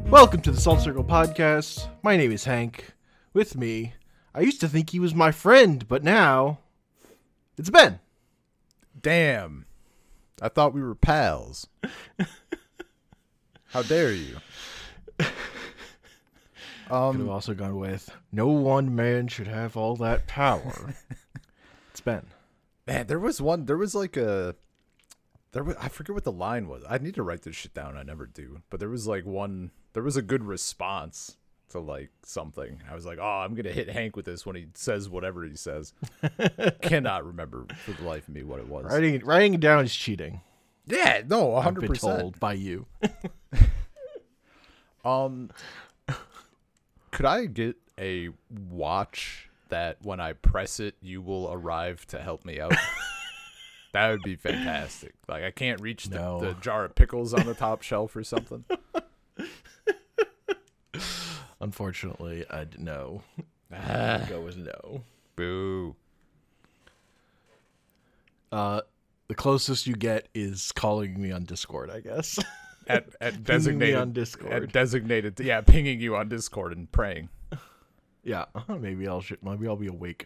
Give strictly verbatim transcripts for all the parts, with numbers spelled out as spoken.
Welcome to the Salt Circle Podcast. My name is Hank. With me, I used to think he was my friend, but now it's Ben. Damn. I thought we were pals. How dare you? Um, Could have also gone with, no one man should have all that power. It's Ben. Man, there was one, there was like a, there was, I forget what the line was. I need to write this shit down. I never do. But there was like one, there was a good response to like something. I was like, oh, I'm going to hit Hank with this when he says whatever he says. Cannot remember for the life of me what it was. Writing, writing it down is cheating. Yeah, no, one hundred percent. I've been told by you. um, could I get a watch that when I press it, you will arrive to help me out? That would be fantastic. Like, I can't reach the, no. the jar of pickles on the top shelf or something. Unfortunately, I no. Ah. Go with no. Boo. Uh, the closest you get is calling me on Discord, I guess. At at designated me on Discord. At designated, yeah, pinging you on Discord and praying. Yeah, maybe I'll sh- maybe I'll be awake.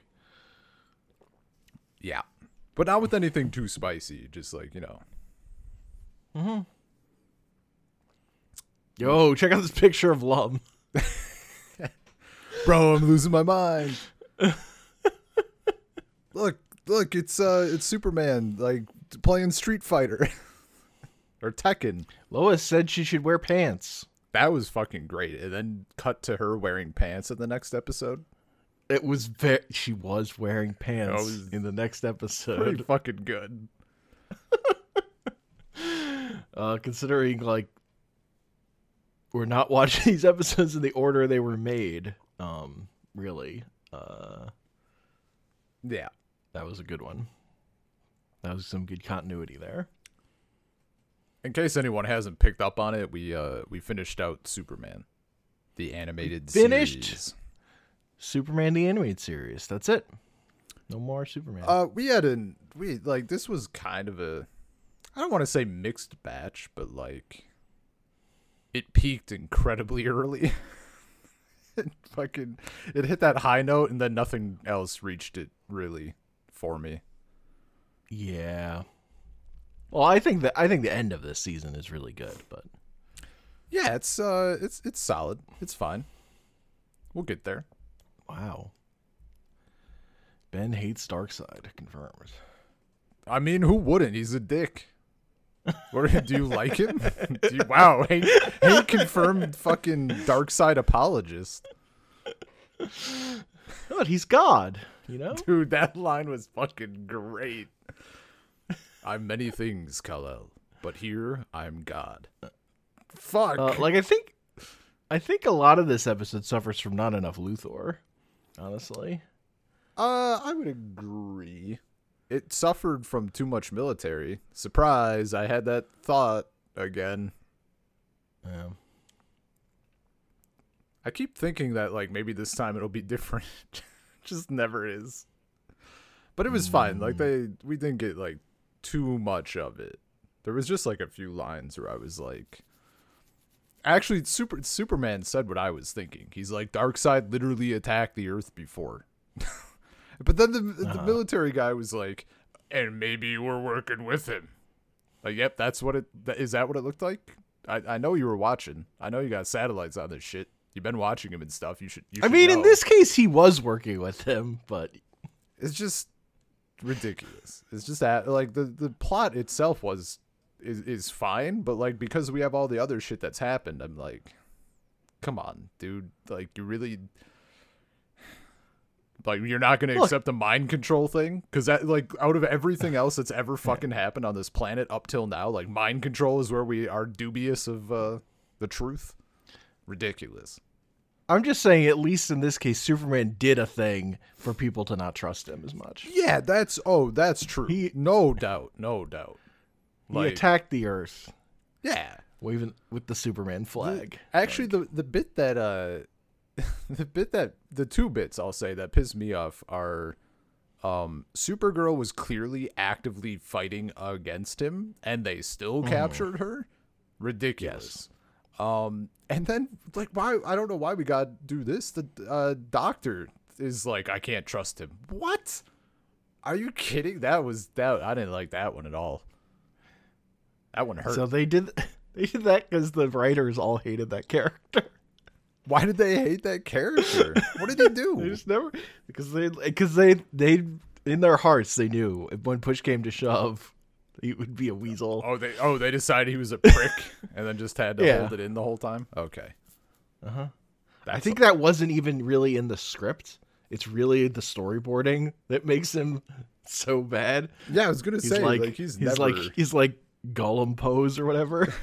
Yeah, but not with anything too spicy. Just like, you know. Mm-hmm. Yo, check out this picture of Lum. Bro, I'm losing my mind. Look, look, it's uh, it's Superman like playing Street Fighter or Tekken. Lois said she should wear pants. That was fucking great. And then cut to her wearing pants in the next episode. It was very. She was wearing pants was in the next episode. Pretty fucking good. uh, considering like we're not watching these episodes in the order they were made. Um, really. Uh, yeah, that was a good one. That was some good continuity there. In case anyone hasn't picked up on it, we uh we finished out Superman, the animated finished series. Superman the animated series. That's it. No more Superman. Uh, we had an we like this was kind of a, I don't want to say mixed batch, but like it peaked incredibly early. it fucking it hit that high note, and then nothing else reached it really for me. Yeah. Well, I think that I think the end of this season is really good, but yeah, it's uh, it's it's solid. It's fine. We'll get there. Wow. Ben hates Darkseid. Confirmed. I mean, who wouldn't? He's a dick. What, do you like him? Do you, wow, Hank, Hank confirmed fucking Darkseid apologist. But he's God, you know? Dude, that line was fucking great. I'm many things, Kal-El, but here I'm God. Fuck. Uh, like I think, I think a lot of this episode suffers from not enough Luthor. Honestly, uh, I would agree. It suffered from too much military. Surprise! I had that thought again. Yeah. I keep thinking that like maybe this time it'll be different. Just never is. But it was mm. fine. Like they, we didn't get like too much of it. There was just like a few lines where I was like, actually, Super Superman said what I was thinking. He's like, Darkseid literally attacked the Earth before. But then the, uh-huh. the military guy was like, and maybe you were working with him. Like, yep, that's what it, is that what it looked like? I, I know you were watching. I know you got satellites on this shit. You've been watching him and stuff. You should, you should I mean, know. In this case, he was working with him, but it's just ridiculous. It's just that, like, the, the plot itself was, is, is fine, but, like, because we have all the other shit that's happened, I'm like, come on, dude. Like, you really... Like, you're not going to accept the mind control thing? Because that, like, out of everything else that's ever fucking happened on this planet up till now, like, mind control is where we are dubious of uh, the truth. Ridiculous. I'm just saying, at least in this case, Superman did a thing for people to not trust him as much. Yeah, that's, oh, that's true. He, no doubt, no doubt. Like, he attacked the Earth. Yeah. Waving with the Superman flag. The, actually, like, the, the bit that... uh. The bit that the two bits I'll say that piss me off are um Supergirl was clearly actively fighting against him and they still captured mm. her. Ridiculous. Yes. Um, and then like why I don't know why we got to do this. The uh, doctor is like, I can't trust him. What? Are you kidding? That was that. I didn't like that one at all. That one hurt. So they did they did that because the writers all hated that character. Why did they hate that character? What did he They do? just never because they because they they in their hearts they knew if when push came to shove, he would be a weasel. Oh, they oh they decided he was a prick and then just had to Yeah. hold it in the whole time. Okay. Uh huh. I That's think that wasn't even really in the script. It's really the storyboarding that makes him so bad. Yeah, I was gonna He's say like, like, he's, he's never like he's like Gollum pose or whatever.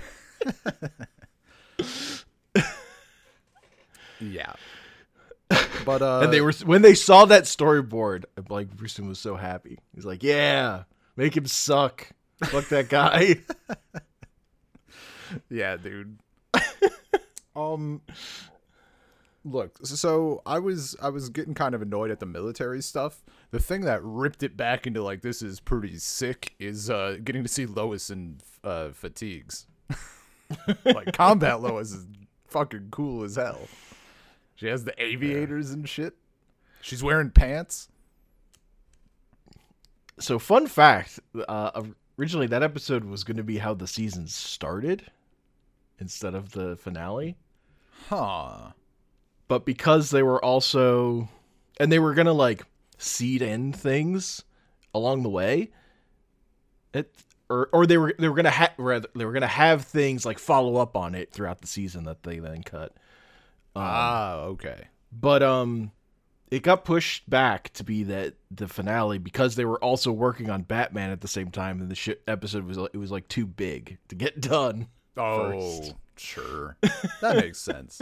yeah. But uh And they were when they saw that storyboard, like Bruce was so happy. He's like, "Yeah, make him suck. Fuck that guy." yeah, dude. um Look, so I was I was getting kind of annoyed at the military stuff. The thing that ripped it back into like this is pretty sick is uh getting to see Lois in uh fatigues. Like combat Lois is fucking cool as hell. She has the aviators and shit. She's wearing pants. So, fun fact: uh, originally that episode was going to be how the season started, instead of the finale. Huh. But because they were also, and they were gonna like seed in things along the way, it or or they were they were gonna have rather they were gonna have things like follow up on it throughout the season that they then cut. Um, ah, okay. but um, it got pushed back to be that the finale because they were also working on Batman at the same time, and the shit episode was it was like too big to get done. Oh, First. sure. That makes sense.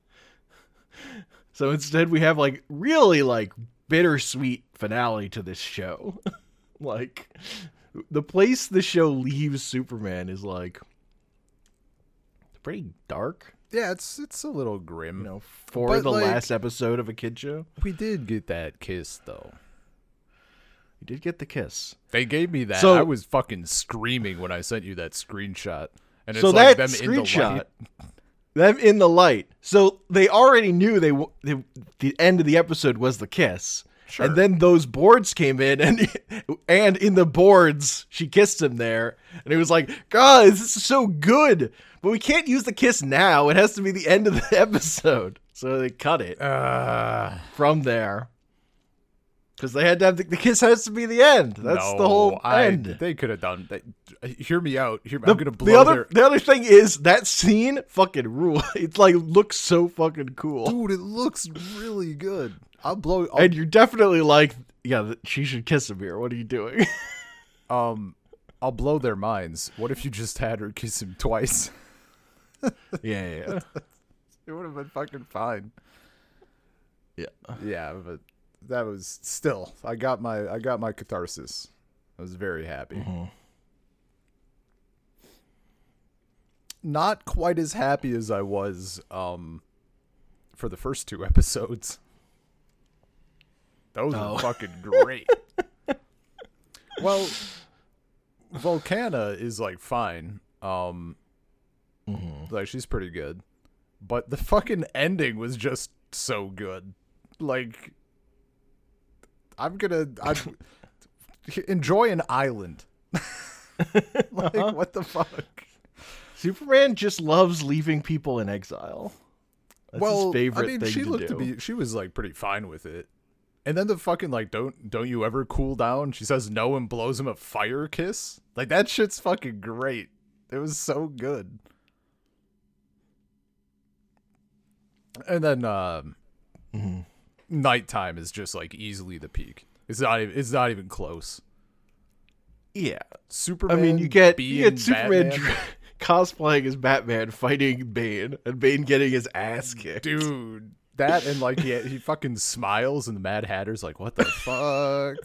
So instead we have like really like bittersweet finale to this show. Like the place the show leaves Superman is like pretty dark, Yeah, it's it's a little grim. you know, for But, the like- last episode of a kid show. We did get that kiss though. You did get the kiss. They gave me that. So- I was fucking screaming when I sent you that screenshot. And it's So like that them in the screenshot, light. them in the light. So they already knew they, w- they the end of the episode was the kiss. Sure. And then those boards came in, and and in the boards she kissed him there, and it was like, guys, this is so good, but we can't use the kiss now. It has to be the end of the episode, so they cut it Uh, from there because they had to have the, the kiss has to be the end. That's no, the whole I, end. They could have done that. Hear me out. Hear me. The, I'm gonna the blow other their. the other thing is that scene fucking rule. It's like looks so fucking cool. Dude, it looks really good. I'll blow. I'll, And you're definitely like, yeah, th- she should kiss him here. What are you doing? um, I'll blow their minds. What if you just had her kiss him twice? yeah, yeah, yeah. It would have been fucking fine. Yeah. Yeah, but that was still. I got my. I got my catharsis. I was very happy. Mhm. Not quite as happy as I was um for the first two episodes. Those Oh. were fucking great. Well, Volcana is like fine. Um Mhm. like she's pretty good. But the fucking ending was just so good. Like I'm gonna I'm enjoy an island. Like Uh-huh. what the fuck? Superman just loves leaving people in exile. That's well, his favorite I mean, thing she to looked do. to be she was like pretty fine with it. And then the fucking like don't don't you ever cool down? She says no and blows him a fire kiss. Like that shit's fucking great. It was so good. And then um Mhm. nighttime is just like easily the peak. It's not even, it's not even close. Yeah, Superman I mean, you get being you get Superman Batman, dr- cosplaying as Batman fighting Bane, and Bane getting his ass kicked. dude. That and like he he fucking smiles and the Mad Hatter's like, what the fuck?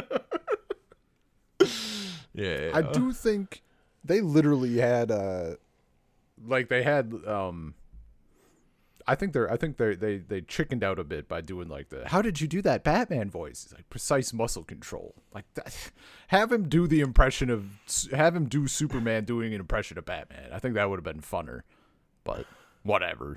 Yeah, I do think they literally had uh like they had um I think they're I think they they they chickened out a bit by doing like the how did you do that Batman voice? It's like precise muscle control. Like that, have him do the impression of have him do Superman doing an impression of Batman. I think that would have been funner. but whatever.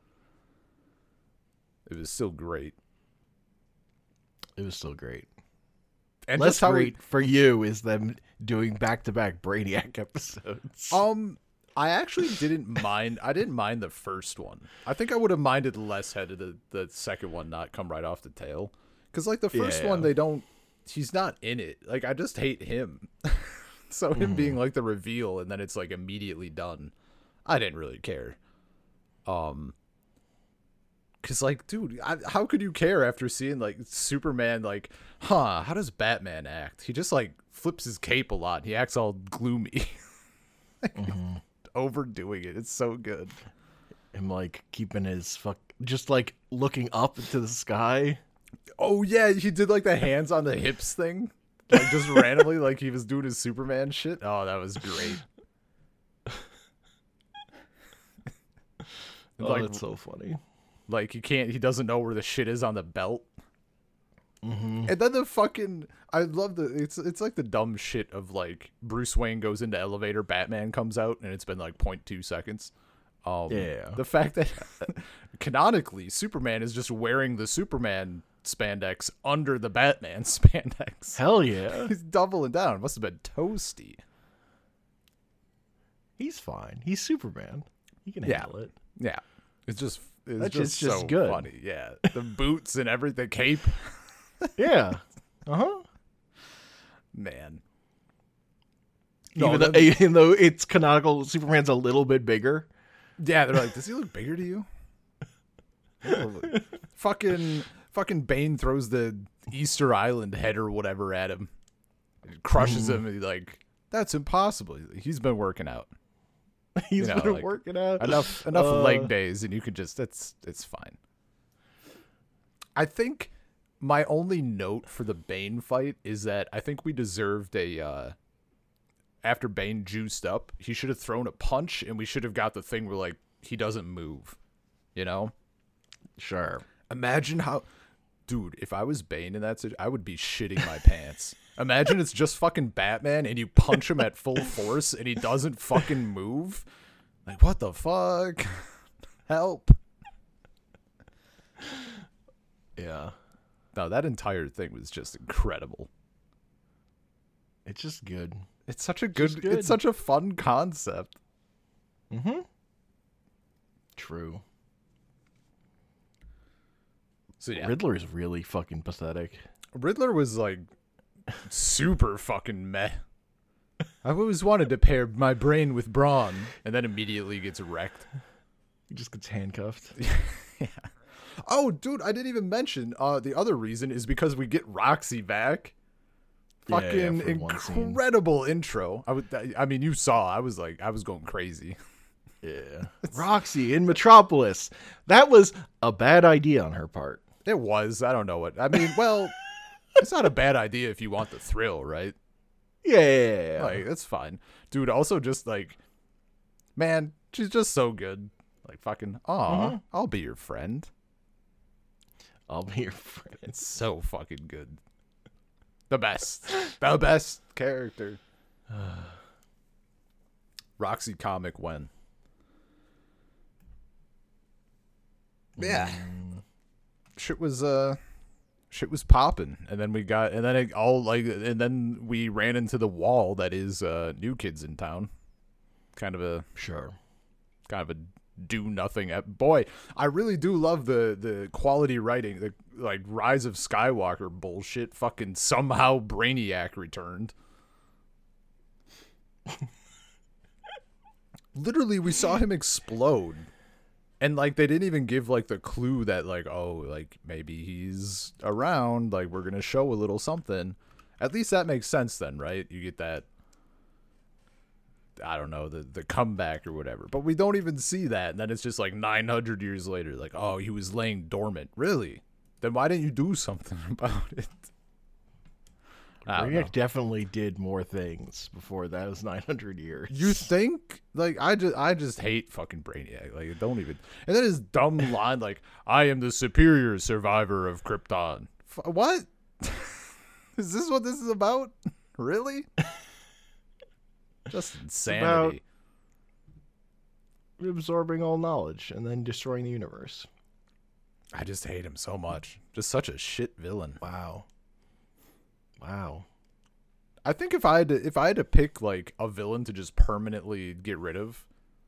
It was still great. It was still great. And Less just how great we, for you is them doing back-to-back Brainiac episodes. um, I actually didn't mind. I didn't mind the first one. I think I would have minded less had the the second one not come right off the tail. Because like the first Yeah. one, they don't. He's not in it. Like I just hate him. So him Mm. being like the reveal and then it's like immediately done. I didn't really care. Um. Cause like, dude, I, how could you care after seeing like Superman? Like, huh? How does Batman act? He just like flips his cape a lot. He acts all gloomy, Mhm. overdoing it. It's so good. Him like keeping his fuck, just like looking up into the sky. Oh yeah, he did like the hands on the hips thing, like just randomly, like he was doing his Superman shit. Oh, that was great. Oh, like, that's so funny. like he can't, he doesn't know where the shit is on the belt. Mm-hmm. And then the fucking, I love the, it's it's like the dumb shit of like Bruce Wayne goes into elevator, Batman comes out, and it's been like zero point two seconds. Um, Yeah. The fact that canonically Superman is just wearing the Superman spandex under the Batman spandex. Hell yeah. He's doubling down. It must have been toasty. He's fine. He's Superman. He can Yeah. handle it. Yeah. It's just, it's That's just, just so good. funny. Yeah. The boots and everything, cape. Yeah. Uh-huh. Man. Even, No, though, then- even though it's canonical, Superman's a little bit bigger. Yeah, they're like, does he look bigger to you? fucking fucking Bane throws the Easter Island head or whatever at him. It crushes him and he's like, that's impossible. He's been working out. He's You know, been like, working out. Enough enough Uh, leg days and you could just it's it's fine. I think my only note for the Bane fight is that I think we deserved a uh after Bane juiced up, he should have thrown a punch and we should have got the thing where like he doesn't move. You know? Sure. Imagine how, dude, if I was Bane in that situation, I would be shitting my pants. Imagine it's just fucking Batman and you punch him at full force and he doesn't fucking move. Like, what the fuck? Help. Yeah. No, that entire thing was just incredible. It's just good. It's such a Just good, good. it's such a fun concept. Mm-hmm. True. So yeah, Riddler's really fucking pathetic. Riddler was like super fucking meh. I always wanted to pair my brain with brawn, and then immediately gets wrecked. He just gets handcuffed. Yeah. Oh, dude, I didn't even mention uh, the other reason is because we get Roxy back. Yeah, yeah, Fucking for one scene. incredible intro. I would, I mean, you saw. I was like, I was going crazy. Yeah. Roxy in Metropolis. That was a bad idea on her part. It was. I don't know what. I mean, well, it's not a bad idea if you want the thrill, right? Yeah. yeah, yeah. Like, that's fine. Dude, also just like, man, she's just so good. Like, fucking, aw, Mhm. I'll be your friend. I'll be your friend. It's so fucking good. The best. The best character. Roxy comic when? Yeah. Shit was uh shit was popping. And then we got and then it all like and then we ran into the wall that is uh New Kids in Town. Kind of a Sure. kind of a do nothing ep- boy, I really do love the the quality writing, the like Rise of Skywalker bullshit. Fucking somehow Brainiac returned. Literally, we saw him explode, and like they didn't even give like the clue that like, oh, like maybe he's around, like we're gonna show a little something. At least that makes sense then, right? You get that, I don't know, the the comeback or whatever. But we don't even see that. And then it's just like nine hundred years later, like, oh, he was laying dormant. Really? Then why didn't you do something about it? I don't know. Brainiac definitely did more things before that. It was nine hundred years. You think? Like, I just I just hate fucking Brainiac. Like, don't even. And then his dumb line, like, I am the superior survivor of Krypton. F- what? Is this what this is about? Really? Just insanity. absorbing all knowledge and then destroying the universe. I just hate him so much. Just such a shit villain. Wow. Wow. I think if I had to, if I had to pick like a villain to just permanently get rid of,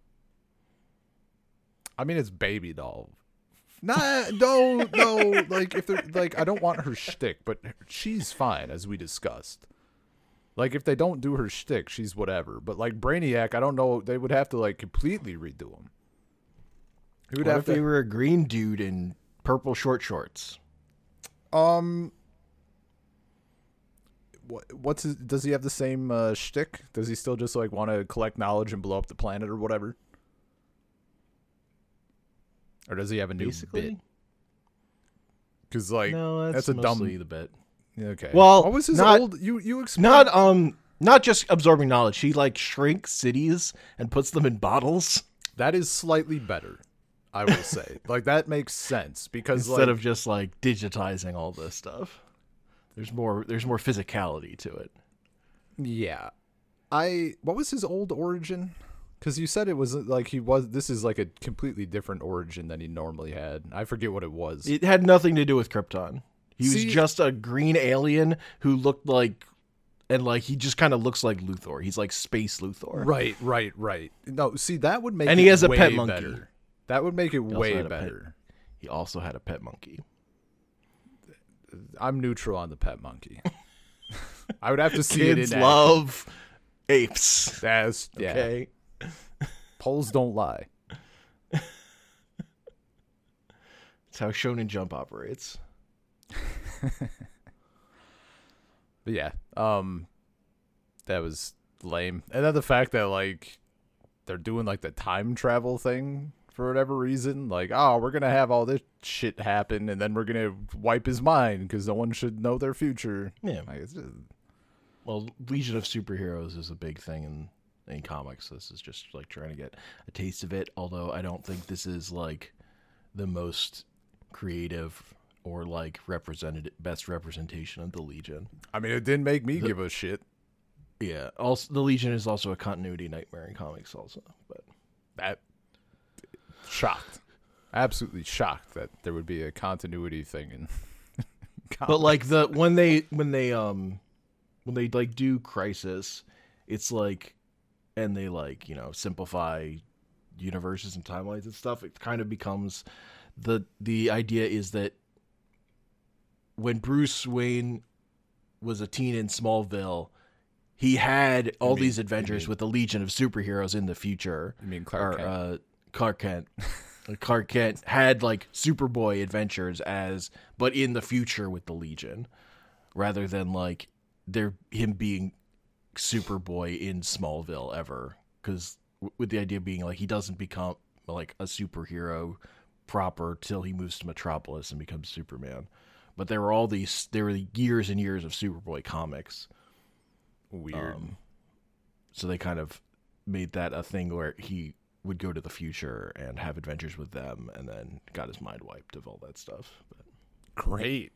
I mean it's Baby Doll. Nah, no, no. Like if they're like, I don't want her shtick, but she's fine as we discussed. Like if they don't do her shtick, she's whatever. But like Brainiac, I don't know. They would have to like completely redo him. Who would what have if to... they were a green dude in purple short shorts? Um. What, what's his, does he have the same uh, shtick? Does he still just like want to collect knowledge and blow up the planet or whatever? Or does he have a new Basically? bit? Because like no, that's, that's a mostly dumb the bit. Okay. Well, what was his not, old? You you explained. Not um not just absorbing knowledge. He like shrinks cities and puts them in bottles. That is slightly better, I will say. Like that makes sense because instead like, of just like digitizing all this stuff. There's more. There's more physicality to it. Yeah, I. What was his old origin? Because you said it was like he was. This is like a completely different origin than he normally had. I forget what it was. It had nothing to do with Krypton. He See, was just a green alien who looked like, and like he just kind of looks like Luthor. He's like Space Luthor. Right, right, right. No, see that would make. And it he has a way pet monkey. Better. That would make it he way better. Pet, he also had a pet monkey. I'm neutral on the pet monkey. I would have to see Kids it in love apes. That's yeah. Okay. Polls don't lie. That's how Shonen Jump operates. But yeah, um, that was lame. And then the fact that like they're doing like the time travel thing. For whatever reason, like, oh, we're gonna have all this shit happen, and then we're gonna wipe his mind because no one should know their future. Yeah. Like, it's just... Well, Legion of Superheroes is a big thing in in comics. This is just like trying to get a taste of it. Although I don't think this is like the most creative or like represented best representation of the Legion. I mean, it didn't make me the, give a shit. Yeah. Also, the Legion is also a continuity nightmare in comics, also. But that. Shocked, absolutely shocked that there would be a continuity thing in. But like the when they when they um when they like do Crisis, it's like, and they like you know simplify universes and timelines and stuff. It kind of becomes the the idea is that when Bruce Wayne was a teen in Smallville, he had all mean, these adventures mean, with the Legion of Superheroes in the future. I mean Clark or, Kent. Uh, Clark Kent. Clark Kent had like Superboy adventures as, but in the future with the Legion, rather than like there him being Superboy in Smallville ever. Because w- with the idea being like he doesn't become like a superhero proper till he moves to Metropolis and becomes Superman. But there were all these, there were years and years of Superboy comics. Weird. Um, so they kind of made that a thing where he would go to the future and have adventures with them, and then got his mind wiped of all that stuff. But great.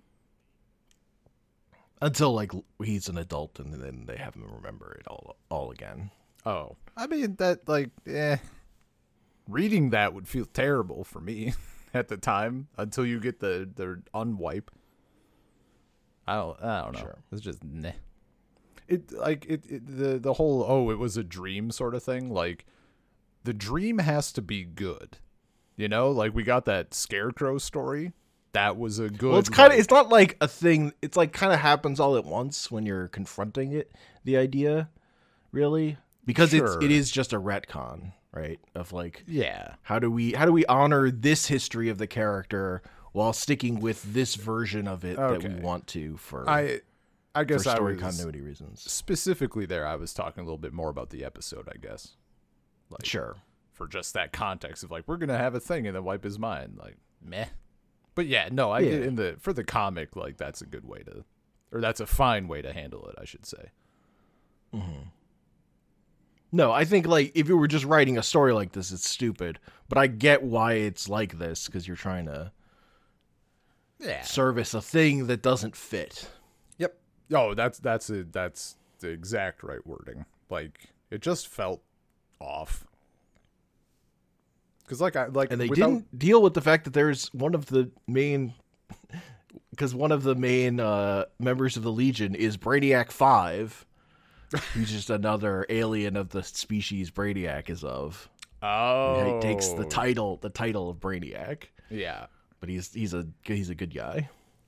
Until like he's an adult, and then they have him remember it all all again. Oh, I mean that like, eh. Reading that would feel terrible for me at the time until you get the the unwipe. I don't. I don't know. Sure. It's just nah. It like it, it the the whole oh it was a dream sort of thing. Like the dream has to be good, you know. Like we got that Scarecrow story. That was a good. Well, it's kind of like, it's not like a thing. It's like kind of happens all at once when you're confronting it. The idea, really, because sure. it's it is just a retcon, right? Of like yeah, how do we how do we honor this history of the character while sticking with this version of it okay. that we want to for I. I guess for story I was, continuity reasons. Specifically there, I was talking a little bit more about the episode, I guess. Like, sure. For just that context of like, we're going to have a thing and then wipe his mind. Like, meh. But yeah, no, I yeah. get in the, for the comic, like that's a good way to, or that's a fine way to handle it, I should say. Mm-hmm. No, I think like if you were just writing a story like this, it's stupid. But I get why it's like this, because you're trying to yeah. service a thing that doesn't fit. Yep. Oh, that's that's a, that's the exact right wording. Like it just felt off. Because like I like And they without... didn't deal with the fact that there's one of the main, because one of the main uh, members of the Legion is Brainiac Five, who's just another alien of the species Brainiac is of. Oh, He takes the title, the title of Brainiac. Yeah, but he's he's a he's a good guy.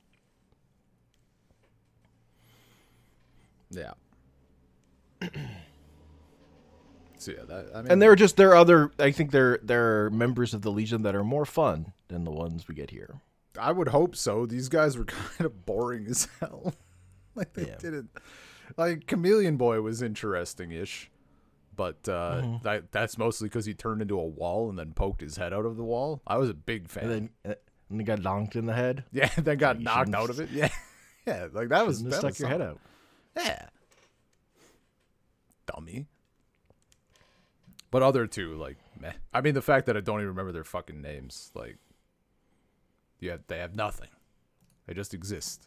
Yeah. So yeah, that I mean, And they're just they're other. I think they're they're members of the Legion that are more fun than the ones we get here. I would hope so. These guys were kind of boring as hell. Like they Yeah. didn't. Like Chameleon Boy was interesting-ish, but uh, Mm-hmm. that that's mostly because he turned into a wall and then poked his head out of the wall. I was a big fan. And then uh, and they got donked in the head. yeah, then got You knocked shouldn't out of it. Yeah, yeah. Like that was Shouldn't that have was stuck your head something. out. Yeah. Dummy. But other two, like, meh. I mean, the fact that I don't even remember their fucking names, like, yeah, they have nothing. They just exist.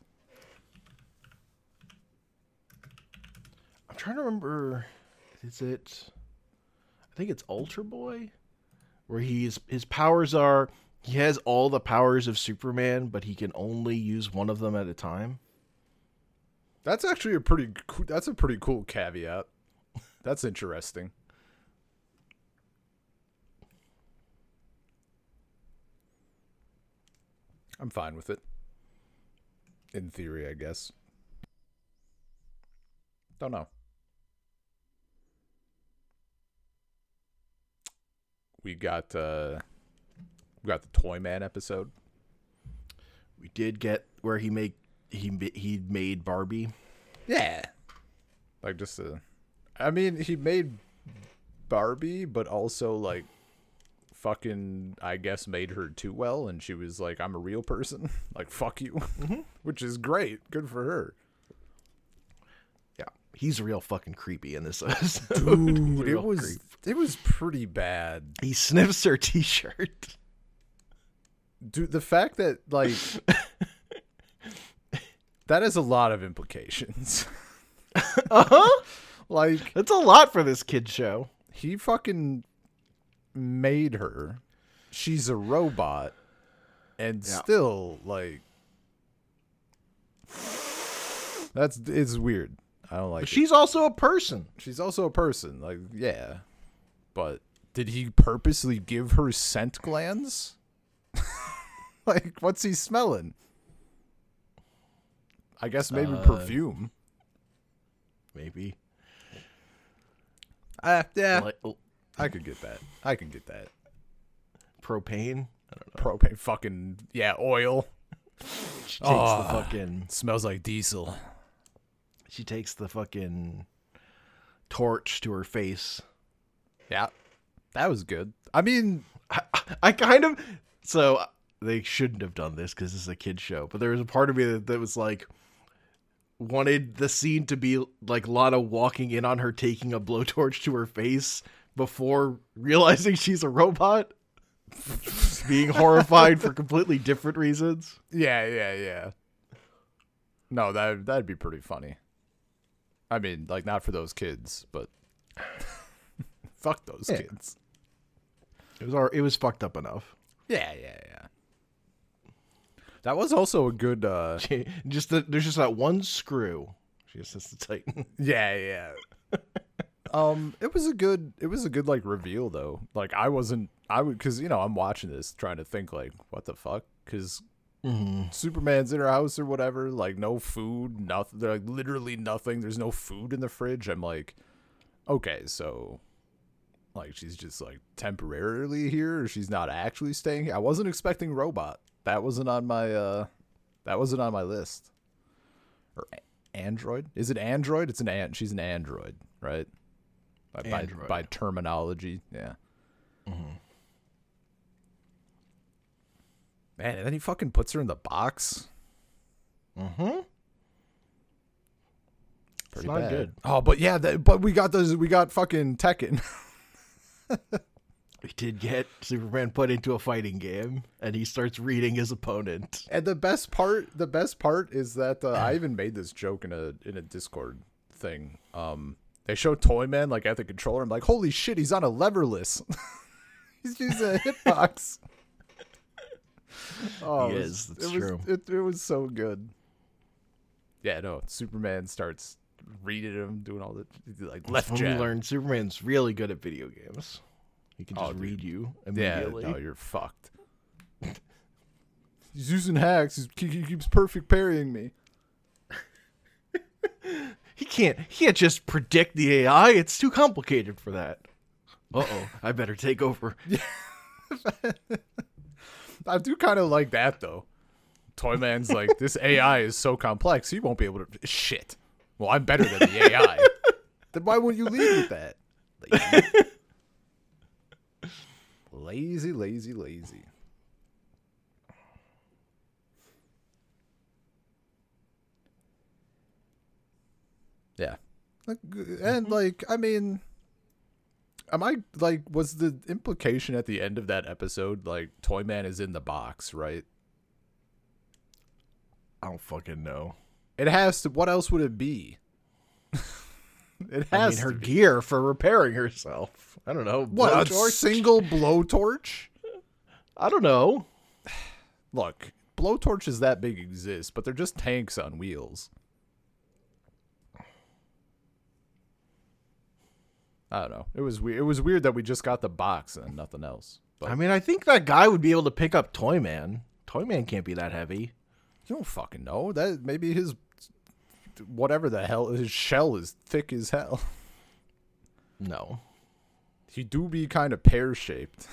I'm trying to remember. Is it? I think it's Ultra Boy, where he's his powers are he has all the powers of Superman, but he can only use one of them at a time. That's actually a pretty, coo- that's a pretty cool caveat. That's interesting. I'm fine with it. In theory, I guess. Don't know. We got uh we got the Toy Man episode. We did get where he make he ma- he made Barbie. Yeah. Like just a I mean, he made Barbie, but also like fucking I guess made her too well, and she was like, I'm a real person. Like fuck you. Mm-hmm. Which is great. Good for her. Yeah, he's real fucking creepy in this episode. Dude, Real it was creep. it was pretty bad. He sniffs her t-shirt. Dude, the fact that like that has a lot of implications. Uh huh. Like That's a lot for this kid show. he fucking made her. She's a robot, and Yeah. still like that's it's weird. I don't like But it. she's also a person. She's also a person. Like yeah, but did he purposely give her scent glands? Like what's he smelling? I guess maybe Uh, perfume. Maybe. Uh, yeah, Like, oh, I could get that. I can get that. propane. I don't know. Propane, fucking yeah, oil. She takes Oh. the fucking. Smells like diesel. She takes the fucking torch to her face. Yeah, that was good. I mean, I, I kind of so they shouldn't have done this because this is a kid show, but there was a part of me that, that was like wanted the scene to be like Lana walking in on her taking a blowtorch to her face before realizing she's a robot, being horrified for completely different reasons. yeah, yeah, yeah. No, that that'd be pretty funny. I mean, like not for those kids, but fuck those Yeah. kids. It was our, it was fucked up enough. Yeah, yeah, yeah. That was also a good. uh Just the, there's just that one screw. She just has to tighten. Yeah, yeah. um, it was a good. It was a good like reveal though. Like I wasn't. I would because you know I'm watching this trying to think like what the fuck because Mm-hmm. Superman's in her house or whatever. Like no food, nothing. They're like literally nothing. There's no food in the fridge. I'm like, okay, so like she's just like temporarily here, or she's not actually staying here. I wasn't expecting robot. That wasn't on my. uh That wasn't on my list. Or a- Android? Is it Android? It's an ant. She's an android, right? By, by- Android. By, terminology, yeah. Mm-hmm. Man, and then he fucking puts her in the box. Mm-hmm. Pretty not bad. good. Oh, but yeah, that, but we got those. We got fucking Tekken. We did get Superman put into a fighting game, and he starts reading his opponent. And the best part, the best part is that uh, I even made this joke in a in a Discord thing. Um, they show Toyman like at the controller. I'm like, holy shit, he's on a leverless. He's using a hitbox. Oh, He it was, is, that's it true. Was, it, it was so good. Yeah, no, Superman starts reading him, doing all the like left When we jab. learned Superman's really good at video games. He can just Oh, dude. read you Yeah, immediately. no, you're fucked. He's using hacks. He's, he, he keeps perfect parrying me. He can't. He can't just predict the A I. It's too complicated for that. Uh oh, I better take over. I do kind of like that though. Toyman's like, this A I is so complex, he won't be able to. Shit. Well, I'm better than the A I. Then why wouldn't you lead with that? Lazy, lazy, lazy. lazy. Yeah. Like, and like, I mean, am I like, was the implication at the end of that episode like Toyman is in the box, right? I don't fucking know. It has to. What else would it be? It has I mean, her to be. gear for repairing herself. I don't know. What, a blowtorch? single blowtorch? I don't know. Look, blowtorches that big exist, but they're just tanks on wheels. I don't know. It was weird. It was weird that we just got the box and nothing else. But I mean, I think that guy would be able to pick up Toyman. Toyman can't be that heavy. you don't fucking know. That maybe his whatever the hell his shell is thick as hell. No. He do be kind of pear shaped.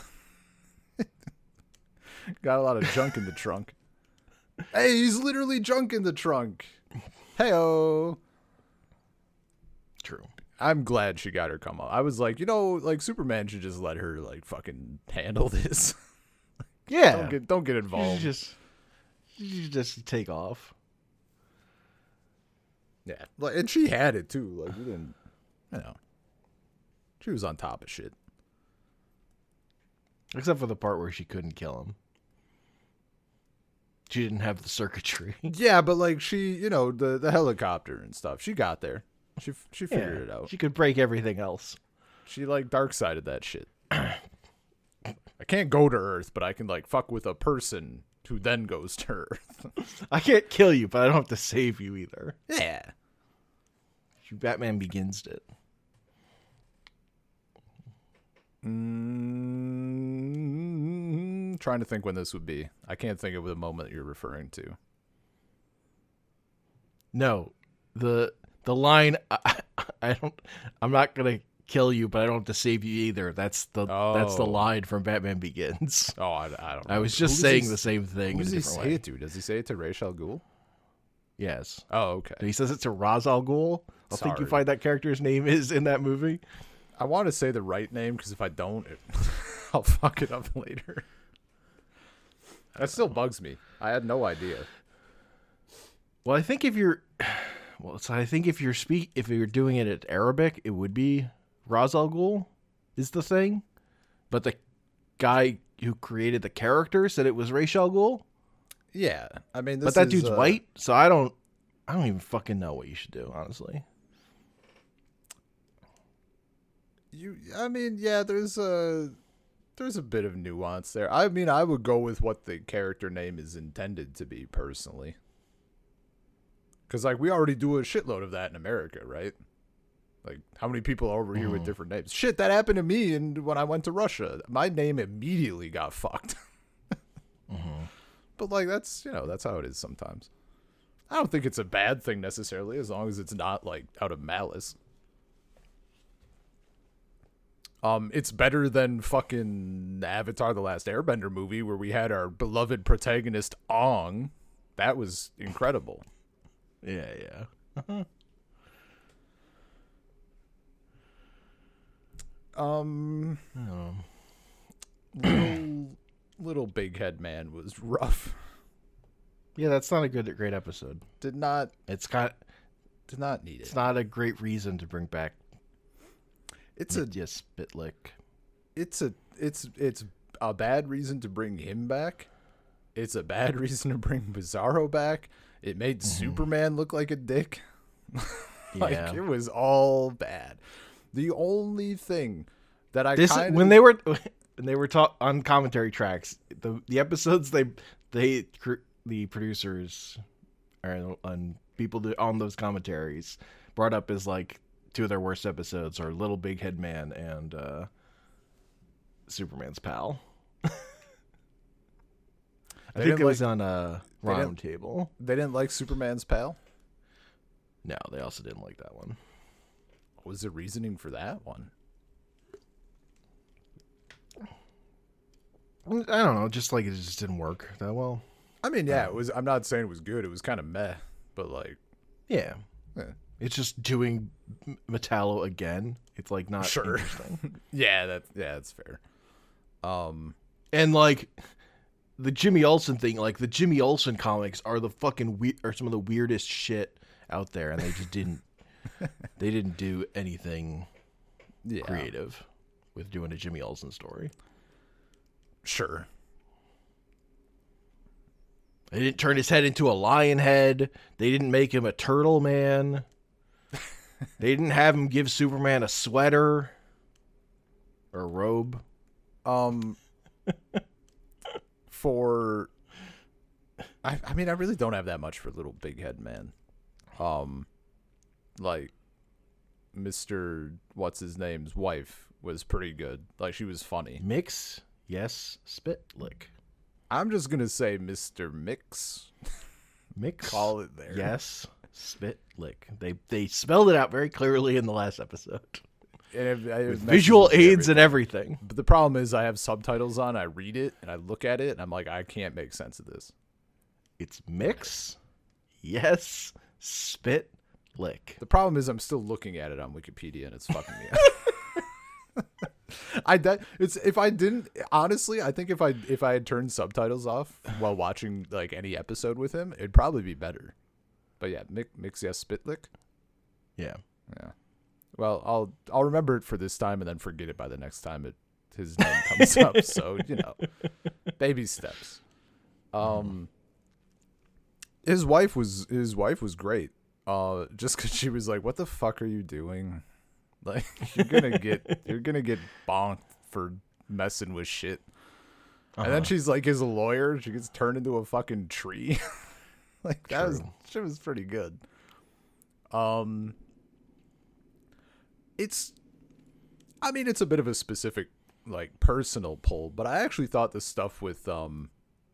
Got a lot of junk in the trunk. Hey, he's literally junk in the trunk. Heyo. True. I'm glad she got her come up. I was like, you know, like Superman should just let her like fucking handle this. Yeah. don't get don't get You involved. should just, you should just take off. Yeah, like, and she had it too. Like we didn't, you know, she was on top of shit. Except for the part where she couldn't kill him. She didn't have the circuitry. Yeah, but like she, you know, the the helicopter and stuff. She got there. She she figured Yeah, it out. She could break everything else. She like dark sided that shit. I can't go to Earth, but I can like fuck with a person who then goes to Earth. I can't kill you, but I don't have to save you either. Yeah. Batman Begins it. Mm, trying to think when this would be. I can't think of the moment you're referring to. No, the the line. I, I don't. I'm not gonna kill you, but I don't have to save you either. That's the that's the Oh. line from Batman Begins. Oh, I, I don't know. I was Who just does saying he, the same thing Who in does a he different say way. it to? Does he say it to Ra's al Ghul? Yes. Oh, okay. He says it to Ra's al Ghul. I think you Sorry. find that character's name is in that movie. I want to say the right name because if I don't, it, I'll fuck it up later. That still bugs me. I had no idea. Well, I think if you're, well, so I think if you're speak, if you're doing it at Arabic, it would be Ra's al Ghul, is the thing. But the guy who created the character said it was Ra's al Ghul. Yeah, I mean, this But that is, dude's uh, white, so I don't, I don't even fucking know what you should do, honestly. You, I mean, yeah, there's a there's a bit of nuance there. I mean, I would go with what the character name is intended to be personally, because like we already do a shitload of that in America, right? Like, how many people are over here with different names? Shit, that happened to me, and when I went to Russia, my name immediately got fucked. But like, that's you know, that's how it is sometimes. I don't think it's a bad thing necessarily, as long as it's not like out of malice. Um, it's better than fucking Avatar: The Last Airbender movie where we had our beloved protagonist Aang. That was incredible. Yeah, yeah. Um, Um, little little big head man was rough. yeah, that's not a good, great episode. Did not It's got, did not need it's it. not a great reason to bring back It's a yes, Spitlick. it's a it's it's a bad reason to bring him back. It's a bad reason to bring Bizarro back. It made Superman look like a dick. Like Yeah. it was all bad. The only thing that I This kind when they were and they were taught on commentary tracks. The the episodes they they the producers or and people on those commentaries brought up as like two of their worst episodes are Little Big Head Man and uh, Superman's Pal. I They think didn't it was like- on a they didn't- round table. They didn't like Superman's pal. No, they also didn't like that one. What was the reasoning for that one? I don't know, just like it just didn't work that well. I mean, yeah, it was. I'm not saying it was good. It was kind of meh, but like, Yeah. yeah. It's just doing M- Metallo again. It's like not Sure. interesting. yeah, that yeah, that's fair. Um, And like the Jimmy Olsen thing, like the Jimmy Olsen comics are the fucking we- are some of the weirdest shit out there, and they just didn't they didn't do anything yeah, creative with doing a Jimmy Olsen story. sure. They didn't turn his head into a lion head. They didn't make him a turtle man. They didn't have him give Superman a sweater or a robe. Um, for, I I mean, I really don't have that much for Little Big Head Man. Um, like, Mister What's his name's wife was pretty good. Like, she was funny. Mix, yes, spit lick. I'm just gonna say Mister Mix. Mix, Call it there. yes, spit lick. They they spelled it out very clearly in the last episode. And it, it With messes visual with aids and everything. everything. But the problem is, I have subtitles on. I read it and I look at it, and I'm like, I can't make sense of this. It's mix, yes, spit lick. The problem is, I'm still looking at it on Wikipedia, and it's fucking me up. I that it's if I didn't honestly, I think if I if I had turned subtitles off while watching like any episode with him, it'd probably be better. But yeah, mix, mix yes, spit lick. Yeah. Yeah. Well, I'll I'll remember it for this time and then forget it by the next time it his name comes up. So you know, baby steps. Um, his wife was his wife was great. Uh, just because she was like, "What the fuck are you doing? Like, you're gonna get you're gonna get bonked for messing with shit." And then Uh-huh. she's like his lawyer. She gets turned into a fucking tree. Like that was True. shit was pretty good. Um. It's, I mean, it's a bit of a specific, like, personal pull, but I actually thought the stuff with, um,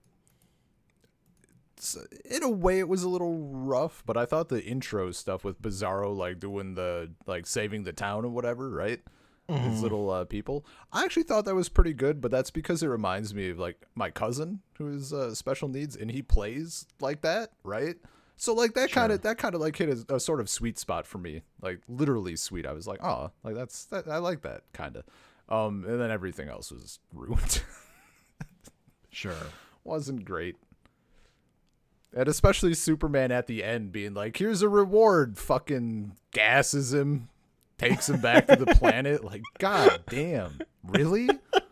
it's- in a way it was a little rough, but I thought the intro stuff with Bizarro, like, doing the, like, saving the town or whatever, right? These little uh, people. I actually thought that was pretty good, but that's because it reminds me of, like, my cousin who is uh, special needs, and he plays like that, right? So like that kind of that kind of like hit a, a sort of sweet spot for me, like literally sweet. I was like, oh, like that's that, I like that kind of. Um, and then everything else was ruined. Sure. Wasn't great. And especially Superman at the end being like, here's a reward, fucking gasses him, takes him back to the planet. Like, god damn, really?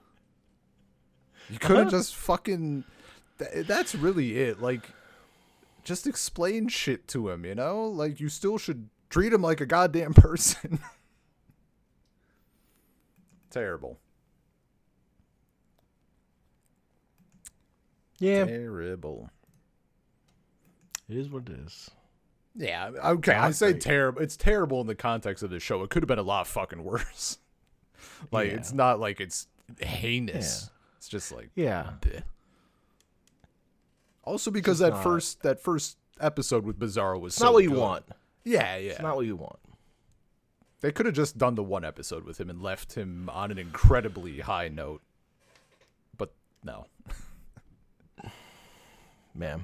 You could have just fucking. Th- that's really it. Like. Just explain shit to him, you know? Like, you still should treat him like a goddamn person. Terrible. Yeah. Terrible. It is what it is. Yeah, okay, I Not say great. terrible. It's terrible in the context of the show. It could have been a lot fucking worse. Like, Yeah. it's not like it's heinous. Yeah. It's just like, Yeah. bleh. Also because just that not- first that first episode with Bizarro was It's so not what you good. want. Yeah, yeah. It's not what you want. They could have just done the one episode with him and left him on an incredibly high note. But no. Man.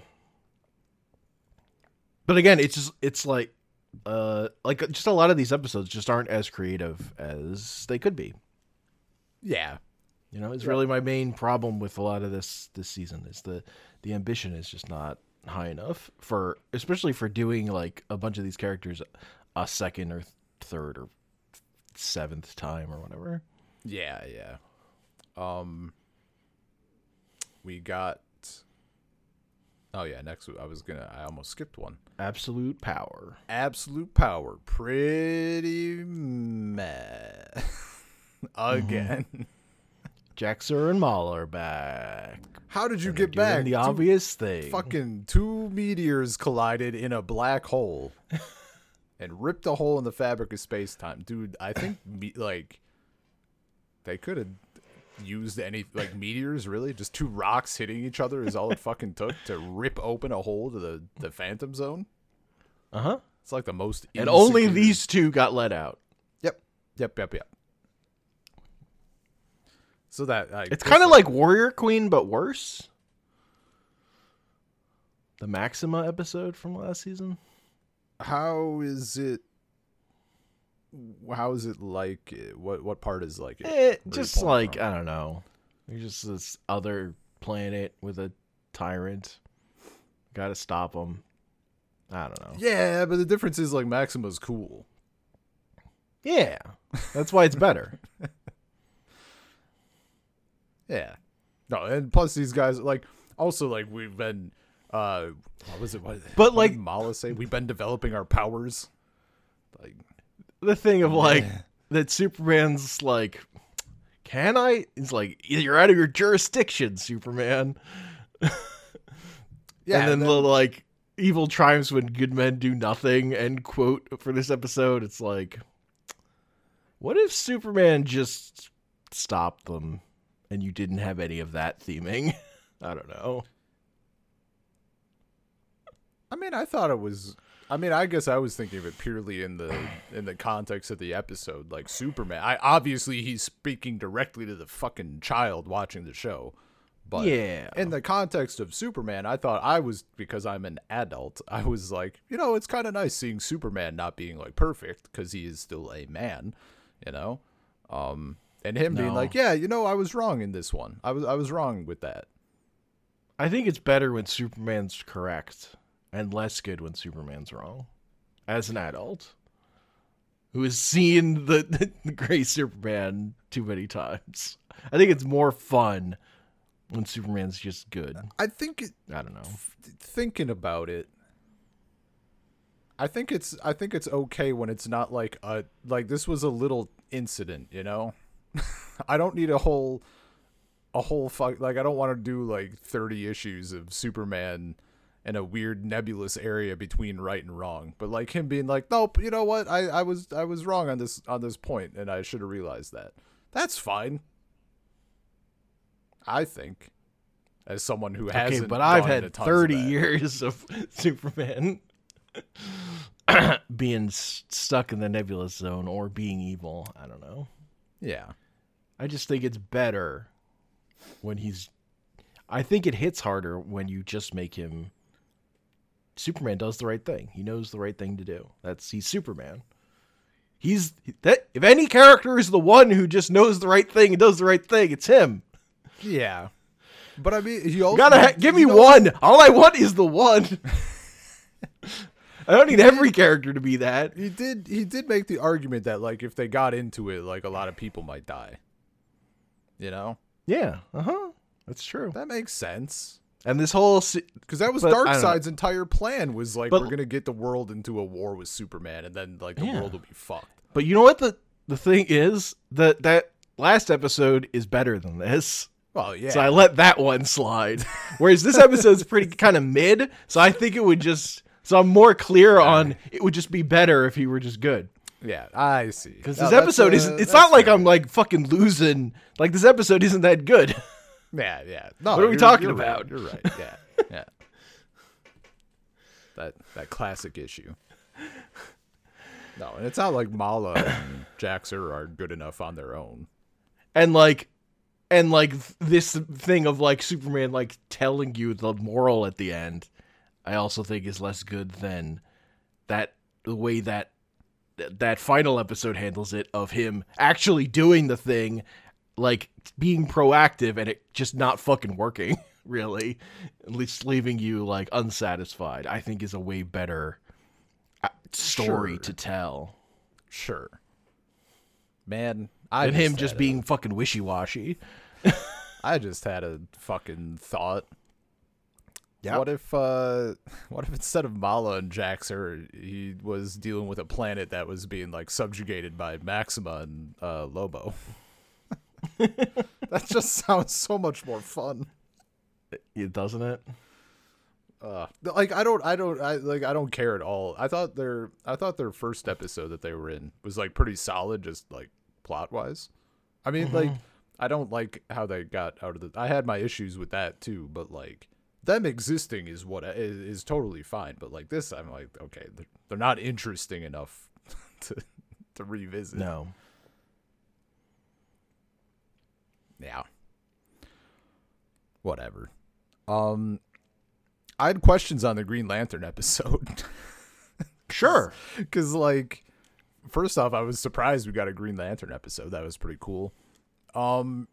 But again, it's just it's like uh like just a lot of these episodes just aren't as creative as they could be. Yeah. You know, it's Yeah. really my main problem with a lot of this this season is the the ambition is just not high enough for especially for doing like a bunch of these characters a second or third or seventh time or whatever. Yeah, yeah. Um we got Oh yeah, next I was going to I almost skipped one. Absolute power. Absolute Power. Pretty meh. Again. Jaxer and Maul are back. How did you And they're get doing back? The Two- obvious thing. Fucking two meteors collided in a black hole and ripped a hole in the fabric of space-time. Dude, I think, me- like, they could have used any, like, meteors, really? Just two rocks hitting each other is all it fucking took to rip open a hole to the, the Phantom Zone? Uh-huh. It's like the most And only insecure- these two got let out. Yep. Yep, yep, yep. So that... I It's guess kind of that- like Warrior Queen, but worse. The Maxima episode from last season. How is it... How is it like it? What what part is like it? Eh, Where are you just pulling like, from? I don't know. You're just this other planet with a tyrant. Gotta stop him. I don't know. Yeah, but the difference is like Maxima's cool. Yeah. That's why it's better. Yeah. No, and plus these guys like also like we've been uh what was it what, But, what like- did Mala say? We've been developing our powers. Like The thing of like Yeah. that Superman's like, can I? He's like, you're out of your jurisdiction, Superman. yeah, and then and the like evil triumphs when good men do nothing. End quote for this episode. It's like, what if Superman just stopped them and you didn't have any of that theming? I don't know. I mean, I thought it was I mean, I guess I was thinking of it purely in the in the context of the episode, like Superman. I obviously he's speaking directly to the fucking child watching the show. But Yeah. in the context of Superman, I thought I was, because I'm an adult, I was like, you know, it's kind of nice seeing Superman not being like perfect because he is still a man, you know? Um, and him being No. like, yeah, you know, I was wrong in this one. I was I was wrong with that. I think it's better when Superman's correct and less good when Superman's wrong. As an adult who has seen the, the gray Superman too many times, I think it's more fun when Superman's just good. I think it, I don't know. thinking about it, I think it's I think it's okay when it's not like a like this was a little incident, you know? I don't need a whole a whole fuck like I don't want to do like thirty issues of Superman in a weird nebulous area between right and wrong. But like him being like, "Nope, you know what? I I was I was wrong on this on this point and I should have realized that." That's fine. I think, as someone who hasn't Okay, but I've gone into had tons of thirty that. years of Superman being s- stuck in the nebulous zone or being evil. I don't know. Yeah. I just think it's better when he's. I think it hits harder when you just make him. Superman does the right thing. He knows the right thing to do. That's he's Superman. He's that. If any character is the one who just knows the right thing and does the right thing, it's him. Yeah. But I mean, he also You gotta ha- give me you know- one. All I want is the one. I don't need every character to be that. He did. He did make the argument that like if they got into it, like a lot of people might die. You know, Yeah. Uh huh. That's true. that makes sense. And this whole se- Because that was But I don't know. Darkseid's entire plan was like But- we're gonna get the world into a war with Superman, and then like the Yeah. world will be fucked. But you know what the the thing is that that last episode is better than this. Well, yeah. So I let that one slide. Whereas this episode's pretty kind of mid, so I think it would just so I'm more clear on it would just be better if he were just good. yeah, I see. Because No, this that's, episode uh, isn't it's that's not like fair. I'm like fucking losing. Like this episode isn't that good. Yeah, yeah. No, What are we you're- talking you're right, about? You're right. Yeah, yeah. That that classic issue. No, and it's not like Mala and Jaxer are good enough on their own. and like and like th- this thing of like Superman like telling you the moral at the end I also think is less good than that the way that that final episode handles it of him actually doing the thing, like being proactive and it just not fucking working really, at least leaving you like unsatisfied. I think is a way better uh, story Sure. to tell Sure. Man, I than him just had being fucking wishy-washy. A, I just had a fucking thought. Yeah. What if uh what if instead of Mala and Jaxer, he was dealing with a planet that was being like subjugated by Maxima and uh Lobo? That just sounds so much more fun. It doesn't it? Uh, like I don't, I don't, I like I don't care at all. I thought their, I thought their first episode that they were in was like pretty solid, just like plot wise. I mean, Mm-hmm. like I don't like how they got out of the. I had my issues with that too, but like them existing is what is, is totally fine. But like this, I'm like, okay, they're, they're not interesting enough to to revisit. No. Yeah. Whatever. Um, I had questions on the Green Lantern episode. Sure. Because, like, first off, I was surprised we got a Green Lantern episode. That was pretty cool. Um,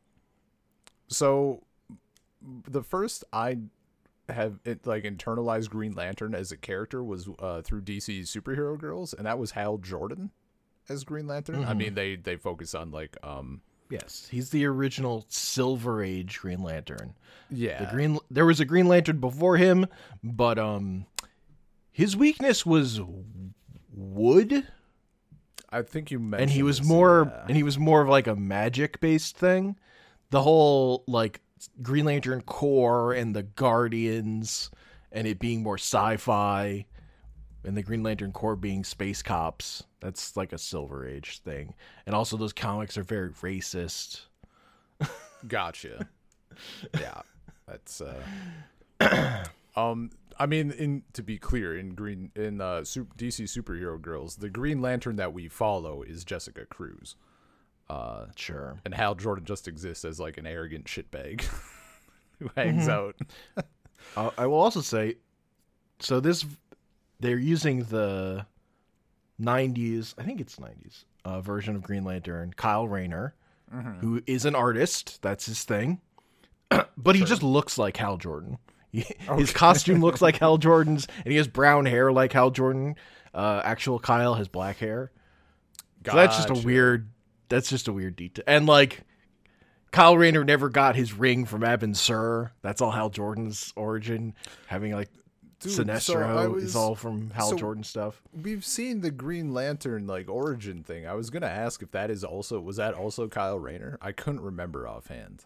so the first I have it like internalized Green Lantern as a character was uh, through D C's Superhero Girls, and that was Hal Jordan as Green Lantern. Mm-hmm. I mean, they they focus on like um. Yes, he's the original Silver Age Green Lantern. Yeah. The green there was a Green Lantern before him, but um his weakness was wood, I think you mentioned and he was this, more yeah. and he was more of like a magic based thing. The whole like Green Lantern Corps and the Guardians and it being more sci-fi and the Green Lantern Corps being space cops. That's like a Silver Age thing. And also those comics are very racist. Gotcha. Yeah. That's uh um I mean, in to be clear, in Green in uh Super, D C Superhero Girls, the Green Lantern that we follow is Jessica Cruz. Uh Sure. and Hal Jordan just exists as like an arrogant shitbag who hangs out. Uh, I will also say, so this, they're using the nineties, I think it's nineties, uh, version of Green Lantern, Kyle Rayner, who is an artist. That's his thing. But he just looks like Hal Jordan. He, His costume looks like Hal Jordan's, and he has brown hair like Hal Jordan. Uh, actual Kyle has black hair. So that's just a Gotcha. weird, that's just a weird detail. And like, Kyle Rayner never got his ring from Abin Sur. That's all Hal Jordan's origin. Having like Dude, so Sinestro I was- is all from Hal so- Jordan stuff. We've seen the Green Lantern like origin thing. I was gonna ask if that is also was that also Kyle Rayner? I couldn't remember offhand.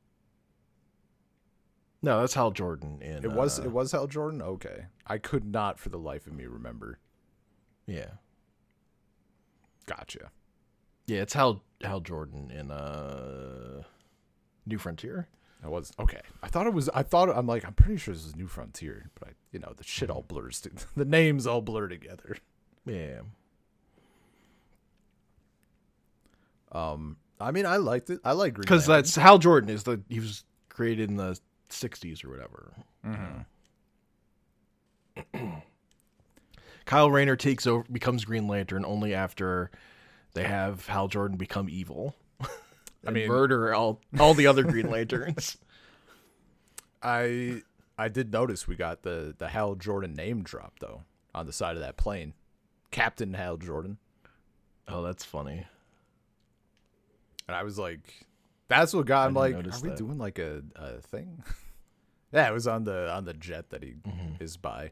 No, that's Hal Jordan. In It was uh, it was Hal Jordan? Okay. I could not for the life of me remember. yeah, Gotcha. yeah. It's Hal Hal Jordan in uh, New Frontier. I was okay. I thought it was I thought I'm like I'm pretty sure this is New Frontier, but I you know, the shit all blurs to, the names all blur together. Yeah, Um I mean I liked it. I like Green because Lantern. that's Hal Jordan is the he was created in the sixties or whatever. Kyle Rayner takes over, becomes Green Lantern only after they have Hal Jordan become evil. I mean- murder all all the other Green Lanterns. I I did notice we got the the Hal Jordan name drop though on the side of that plane. Captain Hal Jordan. Oh, that's funny. And I was like, that's what got him I like, didn't are notice we that. doing like a, a thing? Yeah, it was on the on the jet that he Mm-hmm. is by.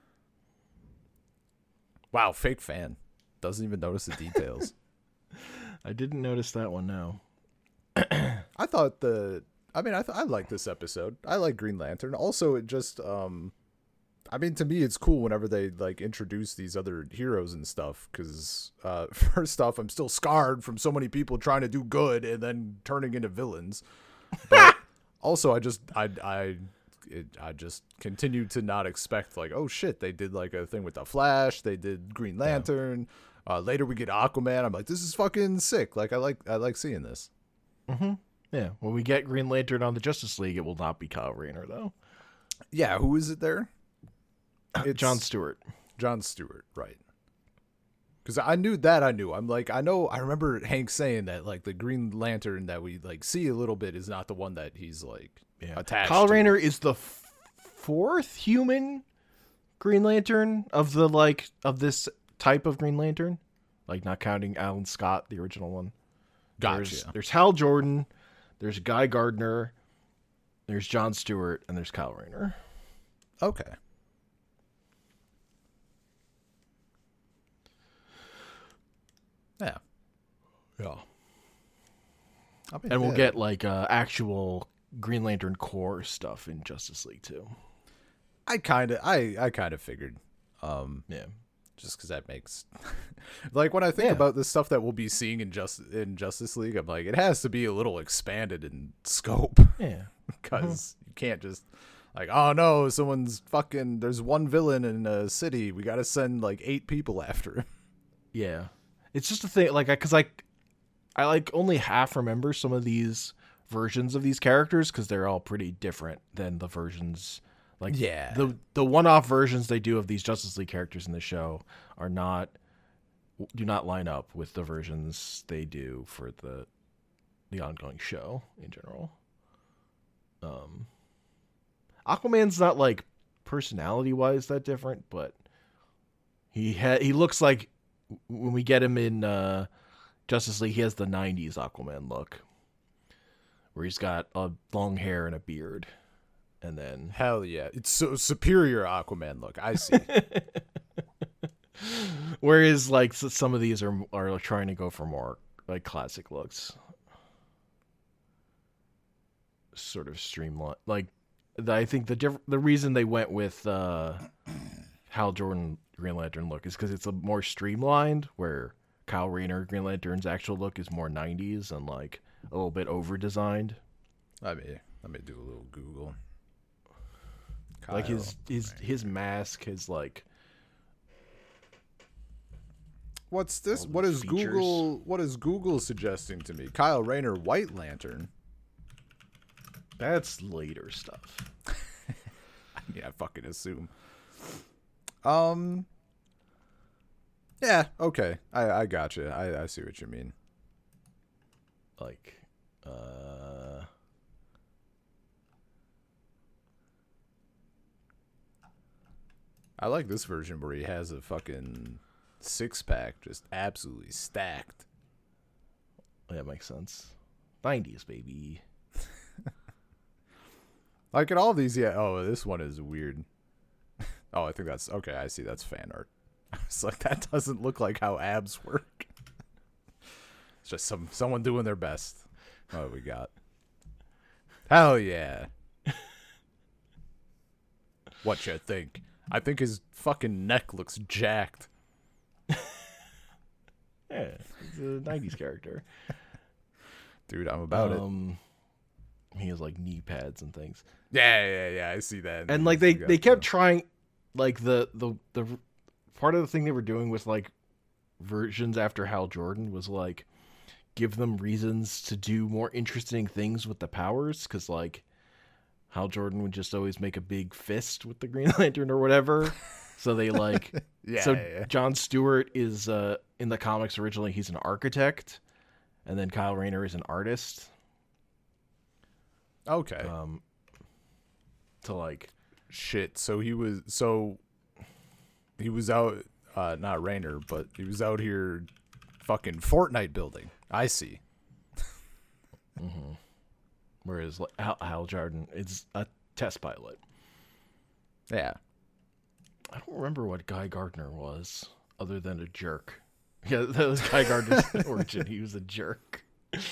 Wow, fake fan. Doesn't even notice the details. I didn't notice that one. No. I thought the I mean I th- I like this episode. I like Green Lantern. Also it just um I mean to me it's cool whenever they like introduce these other heroes and stuff cuz uh first off I'm still scarred from so many people trying to do good and then turning into villains. But also I just I I it, I just continue to not expect like oh shit they did like a thing with the Flash, they did Green Lantern. Uh later we get Aquaman. I'm like this is fucking sick. Like I like I like seeing this. Yeah. When we get Green Lantern on the Justice League, it will not be Kyle Rayner though. Yeah, who is it there? It's John Stewart. John Stewart, right? Because I knew that I knew. I'm like I know. I remember Hank saying that like the Green Lantern that we like see a little bit is not the one that he's like Yeah. attached. Kyle to. Rayner is the f- fourth human Green Lantern of the like of this type of Green Lantern, like not counting Alan Scott, the original one. There's, Gotcha. there's Hal Jordan, there's Guy Gardner, there's John Stewart, and there's Kyle Rayner. Okay. Yeah. Yeah. I mean, And we'll yeah. get like uh, actual Green Lantern Corps stuff in Justice League too. I kind of, I, I kind of figured, um, Yeah. just because that makes, like, when I think Yeah. about the stuff that we'll be seeing in just in Justice League, I'm like, it has to be a little expanded in scope, Yeah. because you can't just like, oh no, someone's fucking. There's one villain in a city. We got to send like eight people after him. Yeah. It's just a thing, like, because I, I like only half remember some of these versions of these characters because they're all pretty different than the versions. Like, Yeah. the the one-off versions they do of these Justice League characters in the show are not do not line up with the versions they do for the the ongoing show in general. Um, Aquaman's not like personality-wise that different, but he ha- he looks like when we get him in uh, Justice League, he has the nineties Aquaman look, where he's got a long hair and a beard. And then Hell yeah, it's so superior Aquaman look. I see. whereas like s- some of these are are trying to go for more like classic looks, sort of streamlined. Like the, I think the diff- the reason they went with uh, Hal Jordan Green Lantern look is because it's a more streamlined. Where Kyle Rayner Green Lantern's actual look is more nineties and like a little bit over designed. Let me let me do a little Google. Like Kyle his his Rayner. his mask, his like. What's this? all What these is features. Google? What is Google suggesting to me? Kyle Rayner White Lantern. That's later stuff. I mean, I fucking assume. Um. Yeah. Okay. I I got you. I I see what you mean. Like, uh, I like this version where he has a fucking six pack just absolutely stacked. that makes sense. nineties, baby. Like in all these, yeah. Oh, this one is weird. Oh, I think that's okay. I see. That's fan art. It's like that doesn't look like how abs work. It's just some someone doing their best. What do we got? Hell yeah! What you think? I think his fucking neck looks jacked. Yeah, he's a nineties character. Dude, I'm about it. um, He has like knee pads and things, Yeah, yeah, yeah. I see that. and like they You got they kept the- trying, like the the the part of the thing they were doing with like versions after Hal Jordan was like give them reasons to do more interesting things with the powers, because like Hal Jordan would just always make a big fist with the Green Lantern or whatever. So they like Yeah, so yeah, yeah. John Stewart is uh in the comics originally he's an architect, and then Kyle Rayner is an artist. Okay. Um to like Shit. So he was so he was out uh not Rainer, but he was out here fucking Fortnite building. I see. whereas like Hal, Hal Jordan is a test pilot. Yeah. I don't remember what Guy Gardner was other than a jerk. Yeah, that was Guy Gardner's origin. He was a jerk.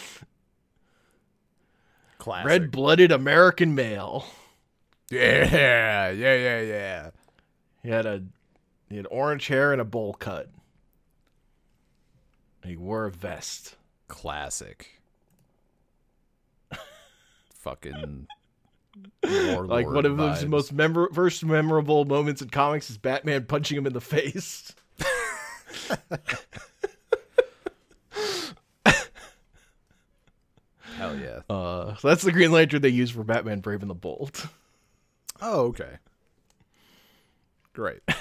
Classic. Red-blooded American male. Yeah, yeah, yeah, yeah. He had a he had orange hair and a bowl cut. He wore a vest. Classic. Fucking Like one of the the most memor- first memorable moments in comics is Batman punching him in the face. Hell yeah. Uh, so that's the Green Lantern they use for Batman Brave and the Bold. Oh, okay. Great.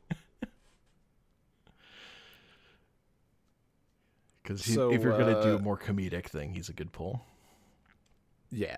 Because So, if you're gonna do uh, a more comedic thing, he's a good pull. Yeah.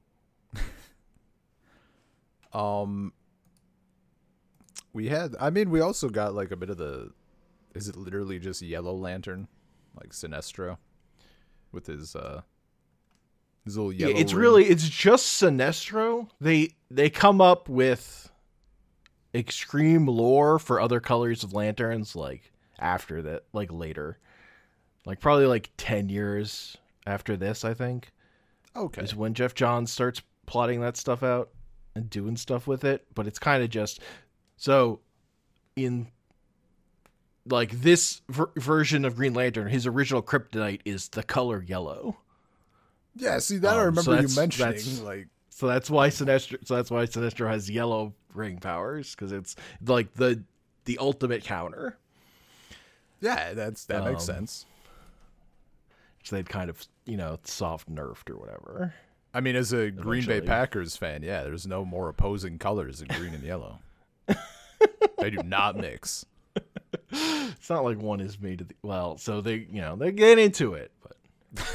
um we had I mean we also got like a bit of the is it literally just Yellow Lantern? Like Sinestro with his uh his little yellow Yeah, it's ring. really it's just Sinestro. They they come up with extreme lore for other colors of lanterns like after that, like later. Like probably like ten years after this, I think. Okay. Is when Jeff Johns starts plotting that stuff out and doing stuff with it. But it's kind of just so in like this ver- version of Green Lantern, his original kryptonite is the color yellow. Yeah, see that I Um, so remember you that's- mentioning. that's- Like, So that's why Sinestro. So that's why Sinestro has yellow ring powers, because it's like the the ultimate counter. yeah, that's that makes Um, sense. So they'd kind of, you know, soft nerfed or whatever. I mean, as a Green Bay eventually. Packers fan, yeah, there's no more opposing colors than green and yellow. They do not mix. It's not like one is made of the, well, so they, you know, they get into it, but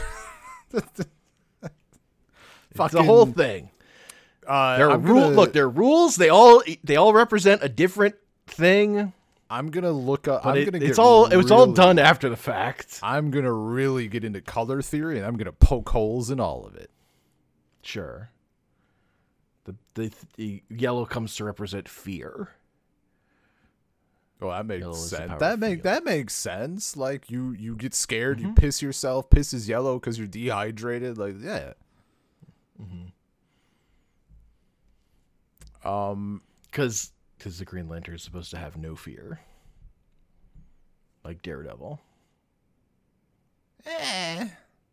it's the whole thing. Uh, There are I'm rule. gonna- Look, there are rules. They all they all represent a different thing. I'm gonna look up. But I'm it, gonna it's get all it was all really- done after the fact. I'm gonna really get into color theory, and I'm gonna poke holes in all of it. Sure. The the, the yellow comes to represent fear. Well, that makes Yellow is the sense. power That of make feel. that makes sense. Like you you get scared, you Mhm. piss yourself. Piss is yellow because you're dehydrated. Like yeah. Mm-hmm. Um. Because because the Green Lantern is supposed to have no fear, like Daredevil, Eh.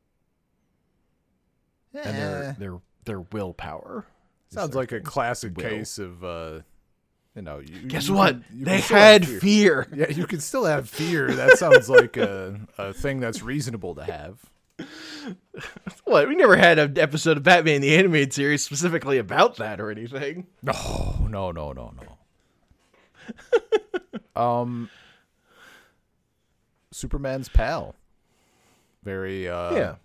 and their their their willpower. is Sounds their like a thing. classic Will. case of uh, you know. You, Guess you what? can- you They can still have had fear. Yeah, you can still have fear. That sounds like a a thing that's reasonable to have. What? We never had an episode of Batman the Animated Series specifically about that or anything. No, no, no, no, no. um, Superman's pal. Very. Uh, Yeah.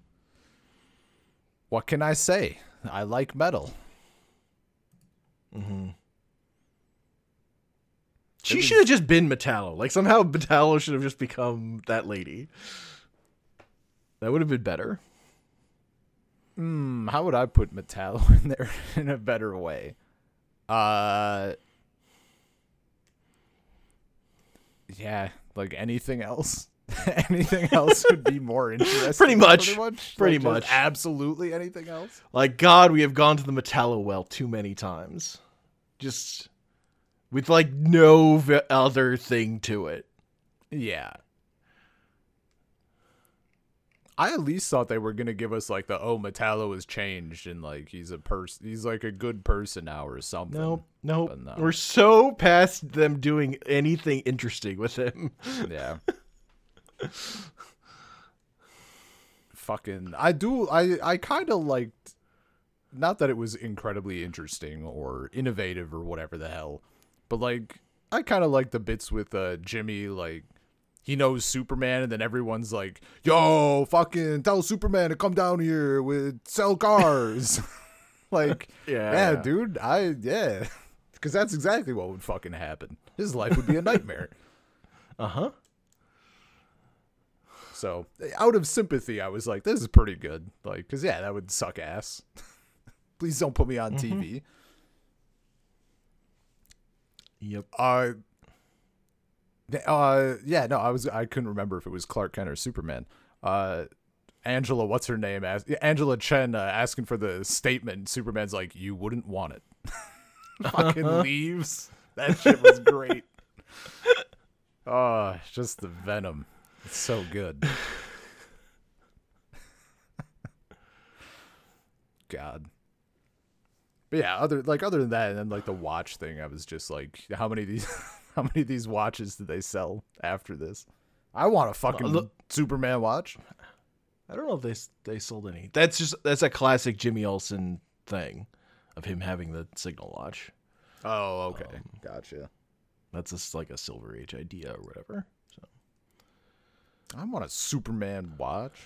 What can I say? I like metal. Mm-hmm. She It was- should have just been Metallo. Like somehow Metallo should have just become that lady. That would have been better. Hmm. How would I put Metallo in there in a better way? Uh. Yeah, like anything else. Anything else would be more interesting. Pretty much. Pretty much. Pretty Like, just much. Absolutely anything else. Like, God, we have gone to the Metallo well too many times. Just with, like, no v- other thing to it. Yeah. I at least thought they were gonna give us like the oh Metallo has changed and like he's a person he's like a good person now or something. Nope, nope. But no. We're so past them doing anything interesting with him. Yeah. Fucking I do I I kind of liked, not that it was incredibly interesting or innovative or whatever the hell, but like I kind of like the bits with uh Jimmy, like he knows Superman and then everyone's like, yo, fucking tell Superman to come down here with sell cars. Like, Yeah. yeah, dude, I yeah. Cuz that's exactly what would fucking happen. His life would be a nightmare. Uh-huh. So, out of sympathy, I was like, this is pretty good. Like, cuz yeah, that would suck ass. Please don't put me on T V. Yep. Uh uh yeah, no, I was I couldn't remember if it was Clark Kent or Superman. Uh Angela, what's her name? As- Angela Chen uh, asking for the statement. Superman's like, "You wouldn't want it." Fucking leaves. That shit was great. Oh, just the venom. It's so good. God. But yeah, other like other than that, and then like the watch thing, I was just like, how many of these how many of these watches did they sell after this? I want a fucking look- Superman watch. I don't know if they s- they sold any. That's just that's a classic Jimmy Olsen thing of him having the signal watch. Oh, okay. Gotcha. That's just like a Silver Age idea or whatever. So I want a Superman watch.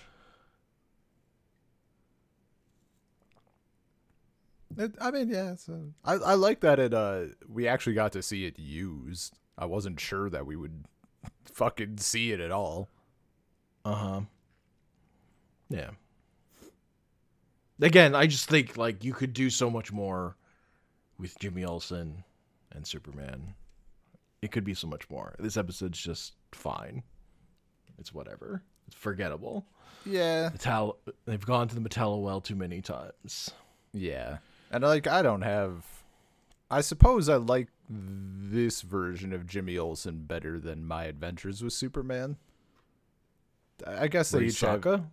It, I mean, yeah. So I I like that it uh we actually got to see it used. I wasn't sure that we would fucking see it at all. uh-huh. Yeah. Again, I just think like you could do so much more with Jimmy Olsen and Superman. It could be so much more. This episode's just fine. It's whatever. It's forgettable. Yeah. Metal- they've gone to the Metallo well too many times. Yeah. And like I don't have I suppose I like this version of Jimmy Olsen better than My Adventures with Superman. I guess they each have, Sokka?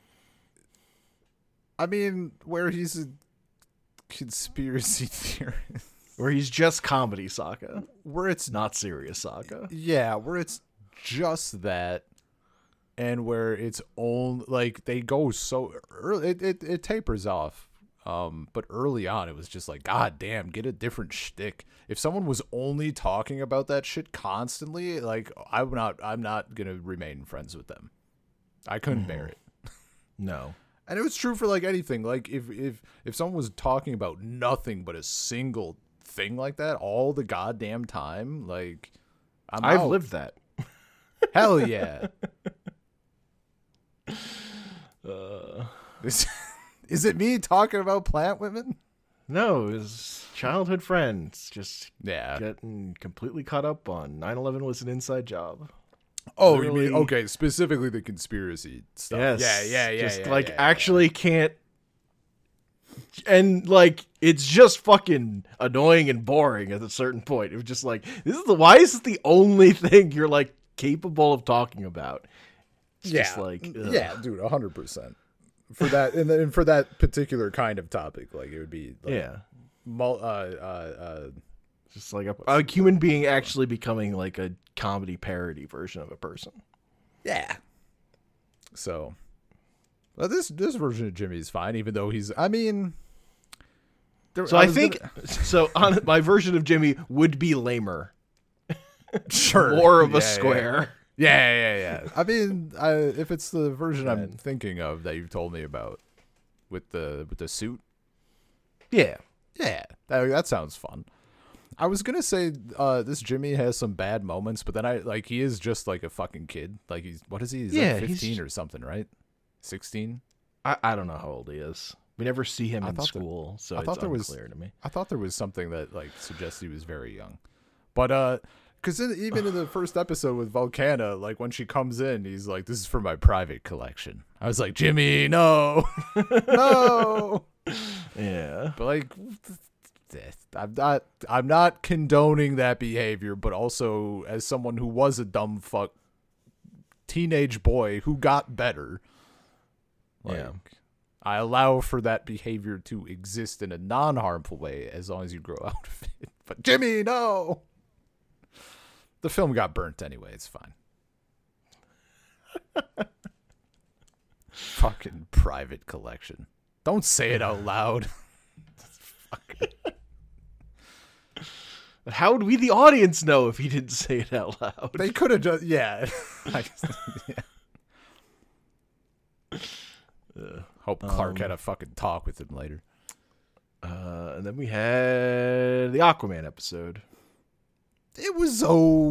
I mean, where he's a conspiracy theorist. Where he's just comedy Sokka. Where it's not serious Sokka. Yeah, where it's just that, and where it's only like they go so early, it, it, it tapers off. Um, but early on, it was just like, God damn, get a different shtick. If someone was only talking about that shit constantly, like I'm not, I'm not gonna remain friends with them. I couldn't mm. bear it. No. And it was true for like anything. Like if if if someone was talking about nothing but a single thing like that all the goddamn time, like I'm I've out. lived that. Hell yeah. uh, is, is it me talking about plant women? No, his childhood friends just yeah getting completely caught up on nine eleven was an inside job. Oh, Literally, you mean okay? Specifically, the conspiracy stuff. Yes, yeah, yeah, yeah. Just yeah, like yeah, actually yeah. can't, and like it's just fucking annoying and boring at a certain point. It was just like this is the why is this the only thing you're like capable of talking about? It's yeah, just like ugh. yeah, dude, a hundred percent for that, and then for that particular kind of topic, like it would be like, yeah, mul- uh, uh, uh. Just like a, a human being actually becoming like a comedy parody version of a person. Yeah. So, well, this this version of Jimmy is fine, even though he's. I mean, there, so I, I think gonna... so. On my version of Jimmy would be lamer. Sure, more of yeah, a square. Yeah, yeah, yeah. yeah. I mean, I, if it's the version I'm thinking of that you've told me about with the with the suit. Yeah, yeah, that that sounds fun. I was gonna say uh, this Jimmy has some bad moments, but then I like he is just like a fucking kid. Like he's what is he? He's yeah, like fifteen he's... or something, right? Sixteen. I, I don't know how old he is. We never see him I in school, that, so I it's thought there unclear was, to me. I thought there was something that like suggests he was very young, but uh, because even in the first episode with Volcana, like when she comes in, he's like, "This is for my private collection." I was like, "Jimmy, no, no." Yeah, but like. I'm not I'm not condoning that behavior, but also as someone who was a dumb fuck teenage boy who got better, like, yeah. I allow for that behavior to exist in a non-harmful way as long as you grow out of it. But Jimmy, no. The film got burnt anyway, it's fine. Fucking private collection. Don't say it out loud. Fucking But how would we, the audience, know if he didn't say it out loud? They could have just, yeah. I just, yeah. Uh, Hope Clark um, had a fucking talk with him later. Uh, and then we had the Aquaman episode. It was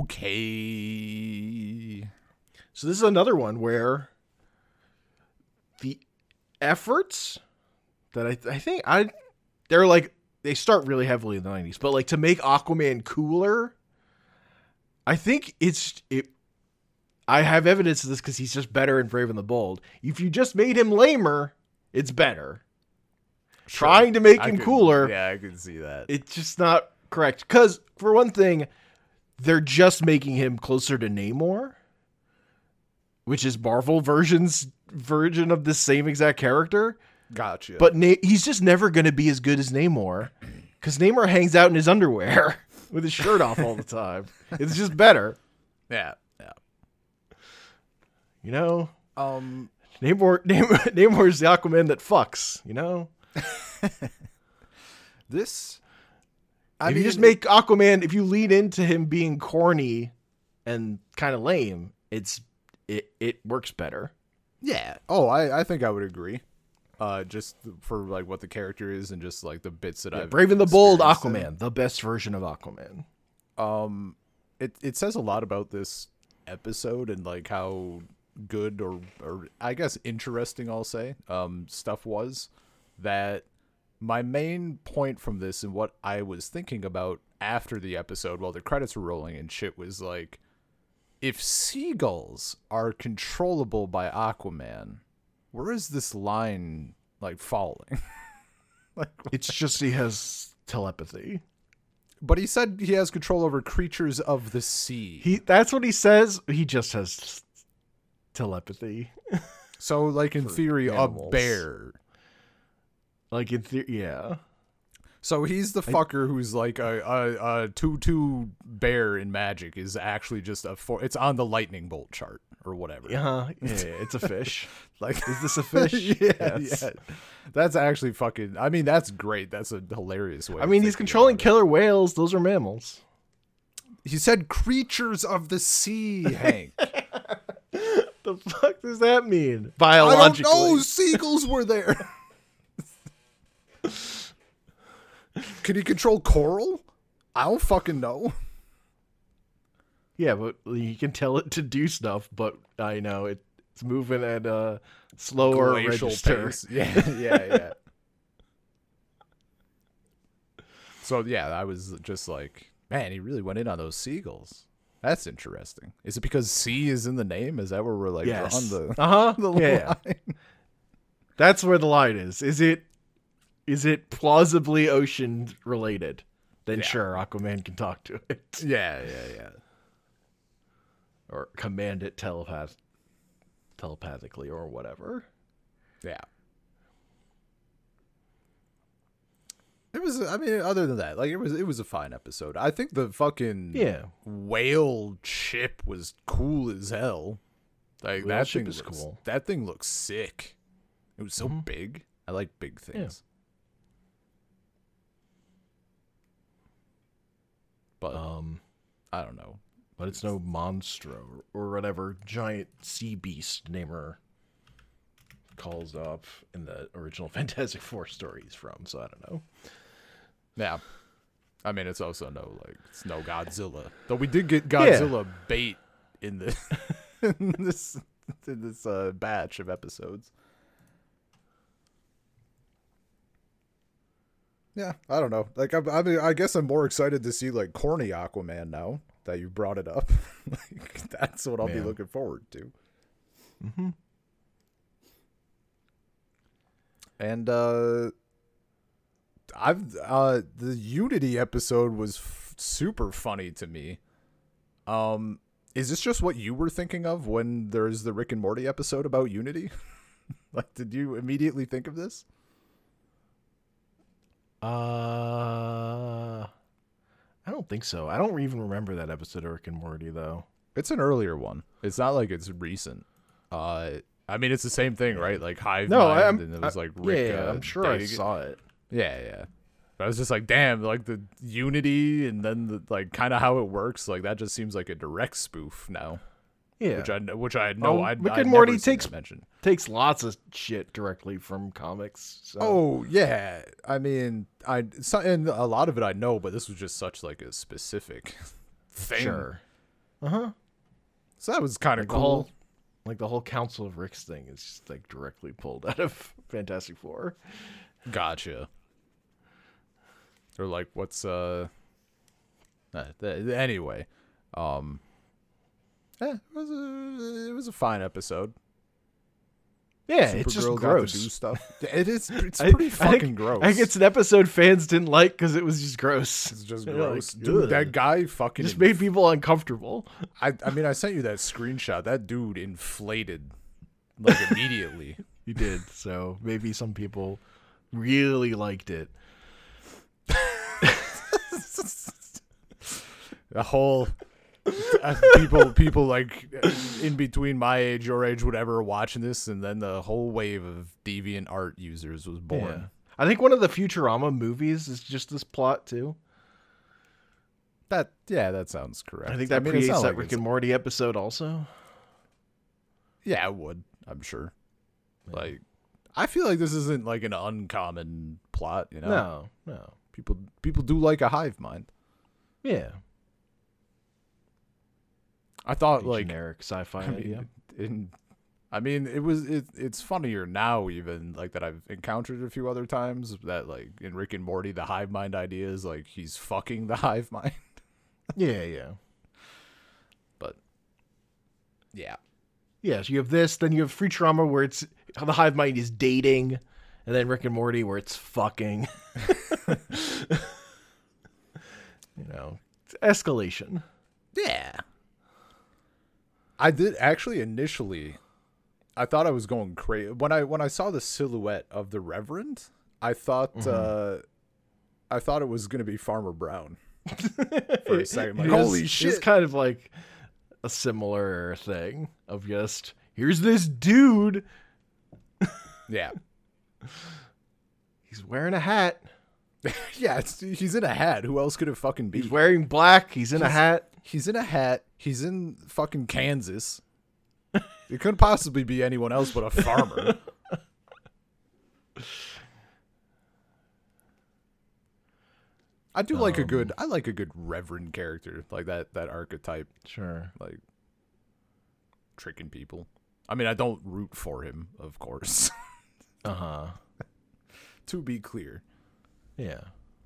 okay. So this is another one where the efforts that I, I think I, they're like, they start really heavily in the nineties, but like to make Aquaman cooler, I think it's it. I have evidence of this because he's just better in Brave and the Bold. If you just made him lamer, it's better. Sure. Trying to make I him could, cooler, yeah, I can see that. It's just not correct. Because for one thing, they're just making him closer to Namor, which is Marvel version's version of the same exact character. Gotcha. But Na- he's just never going to be as good as Namor because Namor hangs out in his underwear with his shirt off all the time. It's just better. Yeah, yeah. You know? Um, Namor, Namor, Namor's the Aquaman that fucks, you know? this... I if mean, you just make Aquaman, if you lead into him being corny and kind of lame, it's it, it works better. Yeah. Oh, I, I think I would agree. Uh, just for like what the character is and just like the bits that yeah, I've Brave and the Bold Aquaman, in. the best version of Aquaman. Um, it it says a lot about this episode and like how good or or I guess interesting I'll say um stuff was. That my main point from this and what I was thinking about after the episode while the credits were rolling and shit was like, if seagulls are controllable by Aquaman, where is this line like falling? Like, It's just he has telepathy. but he said he has control over creatures of the sea. He that's what he says. He just has telepathy. So, like in For theory, animals. a bear. Like in theory, yeah. So he's the fucker who's like a a, a two two bear in Magic is actually just a four. It's on the lightning bolt chart or whatever. Uh-huh. Yeah, yeah, it's a fish. Like, Is this a fish? yeah, Yes. yeah. That's actually fucking. I mean, that's great. That's a hilarious way. I of mean, he's thinking controlling about killer whales. Those are mammals. it. He said creatures of the sea, Hank. The fuck does that mean? I don't Biologically. know. Seagulls were there. Can he control coral? I don't fucking know. Yeah, but you can tell it to do stuff, but I know it, it's moving at a slower Glacial register. pace. Yeah, yeah, yeah. So yeah, I was just like, man, he really went in on those seagulls. That's interesting. Is it because sea is in the name? Is that where we're like Yes. on the, Uh-huh. the Yeah. line? That's where the line is. Is it is it plausibly ocean related? Then Yeah. sure, Aquaman can talk to it. Yeah, yeah, yeah. Or command it telepath telepathically or whatever. Yeah. It was. I mean, other than that, like it was. It was a fine episode. I think the fucking Yeah. whale ship was cool as hell. Like Whale that ship thing is looks, cool. That thing looks sick. It was so Mhm. big. I like big things. But Um I don't know. but it's no monstro or whatever giant sea beast namer calls up in the original Fantastic Four stories from, so I don't know. Yeah. I mean, it's also no like it's no Godzilla. Though we did get Godzilla bait in the in this in this uh, batch of episodes. Yeah, I don't know. Like, I, I mean, I guess I'm more excited to see like corny Aquaman now that you brought it up. Like, that's what I'll be Yeah. looking forward to. Mm-hmm. And uh, I've uh, the Unity episode was f- super funny to me. Um, is this just what you were thinking of when there's the Rick and Morty episode about Unity? Like, did you immediately think of this? Uh, I don't think so. I don't even remember that episode of Rick and Morty though. It's an earlier one. It's not like it's recent. Uh, I mean, it's the same thing, right? Like Hive No, Mind, I'm. and it was I- like Rick. yeah, uh, I'm sure I dating- saw it. Yeah, yeah. But I was just like, damn, like the Unity and then the, like kind of how it works, like that just seems like a direct spoof now. Yeah, Which I which I know Oh, I Rick I'd and Morty never seen takes- that mentioned. takes lots of shit directly from comics. So. Oh yeah, I mean, I so, and a lot of it I know, but this was just such like a specific thing. sure. Uh huh. So that was kind of Like the cool. whole, like the whole Council of Ricks thing is just like directly pulled out of Fantastic Four. Gotcha. Or like what's uh, uh th- anyway, um, yeah, it was a it was a fine episode. Yeah, it's just Supergirl got to gross. do stuff. It is. It's I- pretty I fucking think- gross. I think it's an episode fans didn't like because it was just gross. It's just They're gross, like, dude. "Ugh." That guy fucking Just made people uncomfortable. I I mean, I sent you that screenshot. That dude inflated like immediately. You did, so maybe some people really liked it. The whole uh, people people like in between my age, your age, whatever, watching this, and then the whole wave of deviant art users was born. Yeah. I think one of the Futurama movies is just this plot too. That yeah, that sounds correct. I think that mean, it's predates not that like Rick it's- and Morty episode also. Yeah, it would. I'm sure. Like, I feel like this isn't like an uncommon plot. You know, No, no. people people do like a hive mind. Yeah. I thought Big like generic sci-fi I idea. mean, in, I mean, it was it, it's funnier now even like that I've encountered a few other times that like in Rick and Morty the hive mind idea is like he's fucking the hive mind. Yeah, yeah. But Yeah. Yeah, so you have this, then you have Futurama where it's the hive mind is dating, and then Rick and Morty where it's fucking. You know, it's escalation. Yeah. I did actually initially I thought I was going crazy when I when I saw the silhouette of the Reverend. I thought mm-hmm. uh, I thought it was going to be Farmer Brown for a second. Like, holy it's, shit! It's kind of like a similar thing of just here's this dude. Yeah, he's wearing a hat. Yeah, it's, he's in a hat. Who else could it fucking be? He's wearing black. He's in he's, a hat. He's in a hat. He's in fucking Kansas. It couldn't possibly be anyone else but a farmer. I do um, like a good I like a good reverend character, like that that archetype. Sure. Like tricking people. I mean, I don't root for him, of course. Uh-huh. To be clear. Yeah.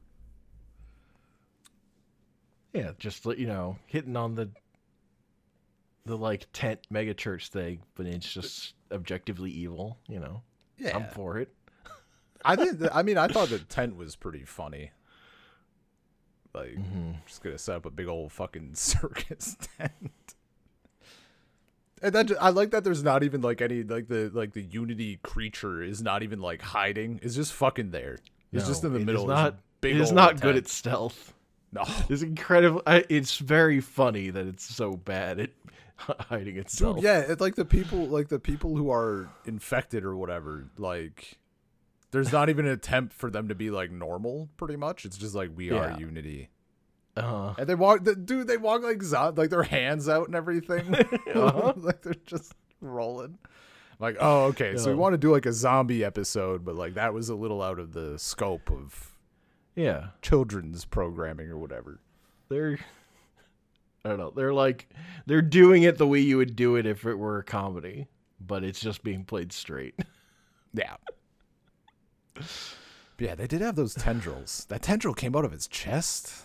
Yeah, just, you know, hitting on the the like tent mega church thing, but it's just objectively evil, you know. Yeah. I'm for it. I did I mean, I thought the tent was pretty funny. Like, mm-hmm. just gonna set up a big old fucking circus tent. And that I like that there's not even like any like the like the Unity creature is not even like hiding. It's just fucking there. It's no, just in the it middle. Is not, big it is not tent. Good at stealth. No, it's incredible. I, it's very funny that it's so bad at hiding itself. Dude, yeah, it's like the people like the people who are infected or whatever. Like, there's not even an attempt for them to be like normal. Pretty much, it's just like we yeah. are Unity. Uh-huh. And they walk, dude. They walk like like their hands out and everything. Uh-huh. Like they're just rolling. Like, oh, okay. So we want to do like a zombie episode, but like that was a little out of the scope of yeah children's programming or whatever. They're, I don't know. They're like they're doing it the way you would do it if it were a comedy, but it's just being played straight. Yeah. But yeah, they did have those tendrils. That tendril came out of his chest.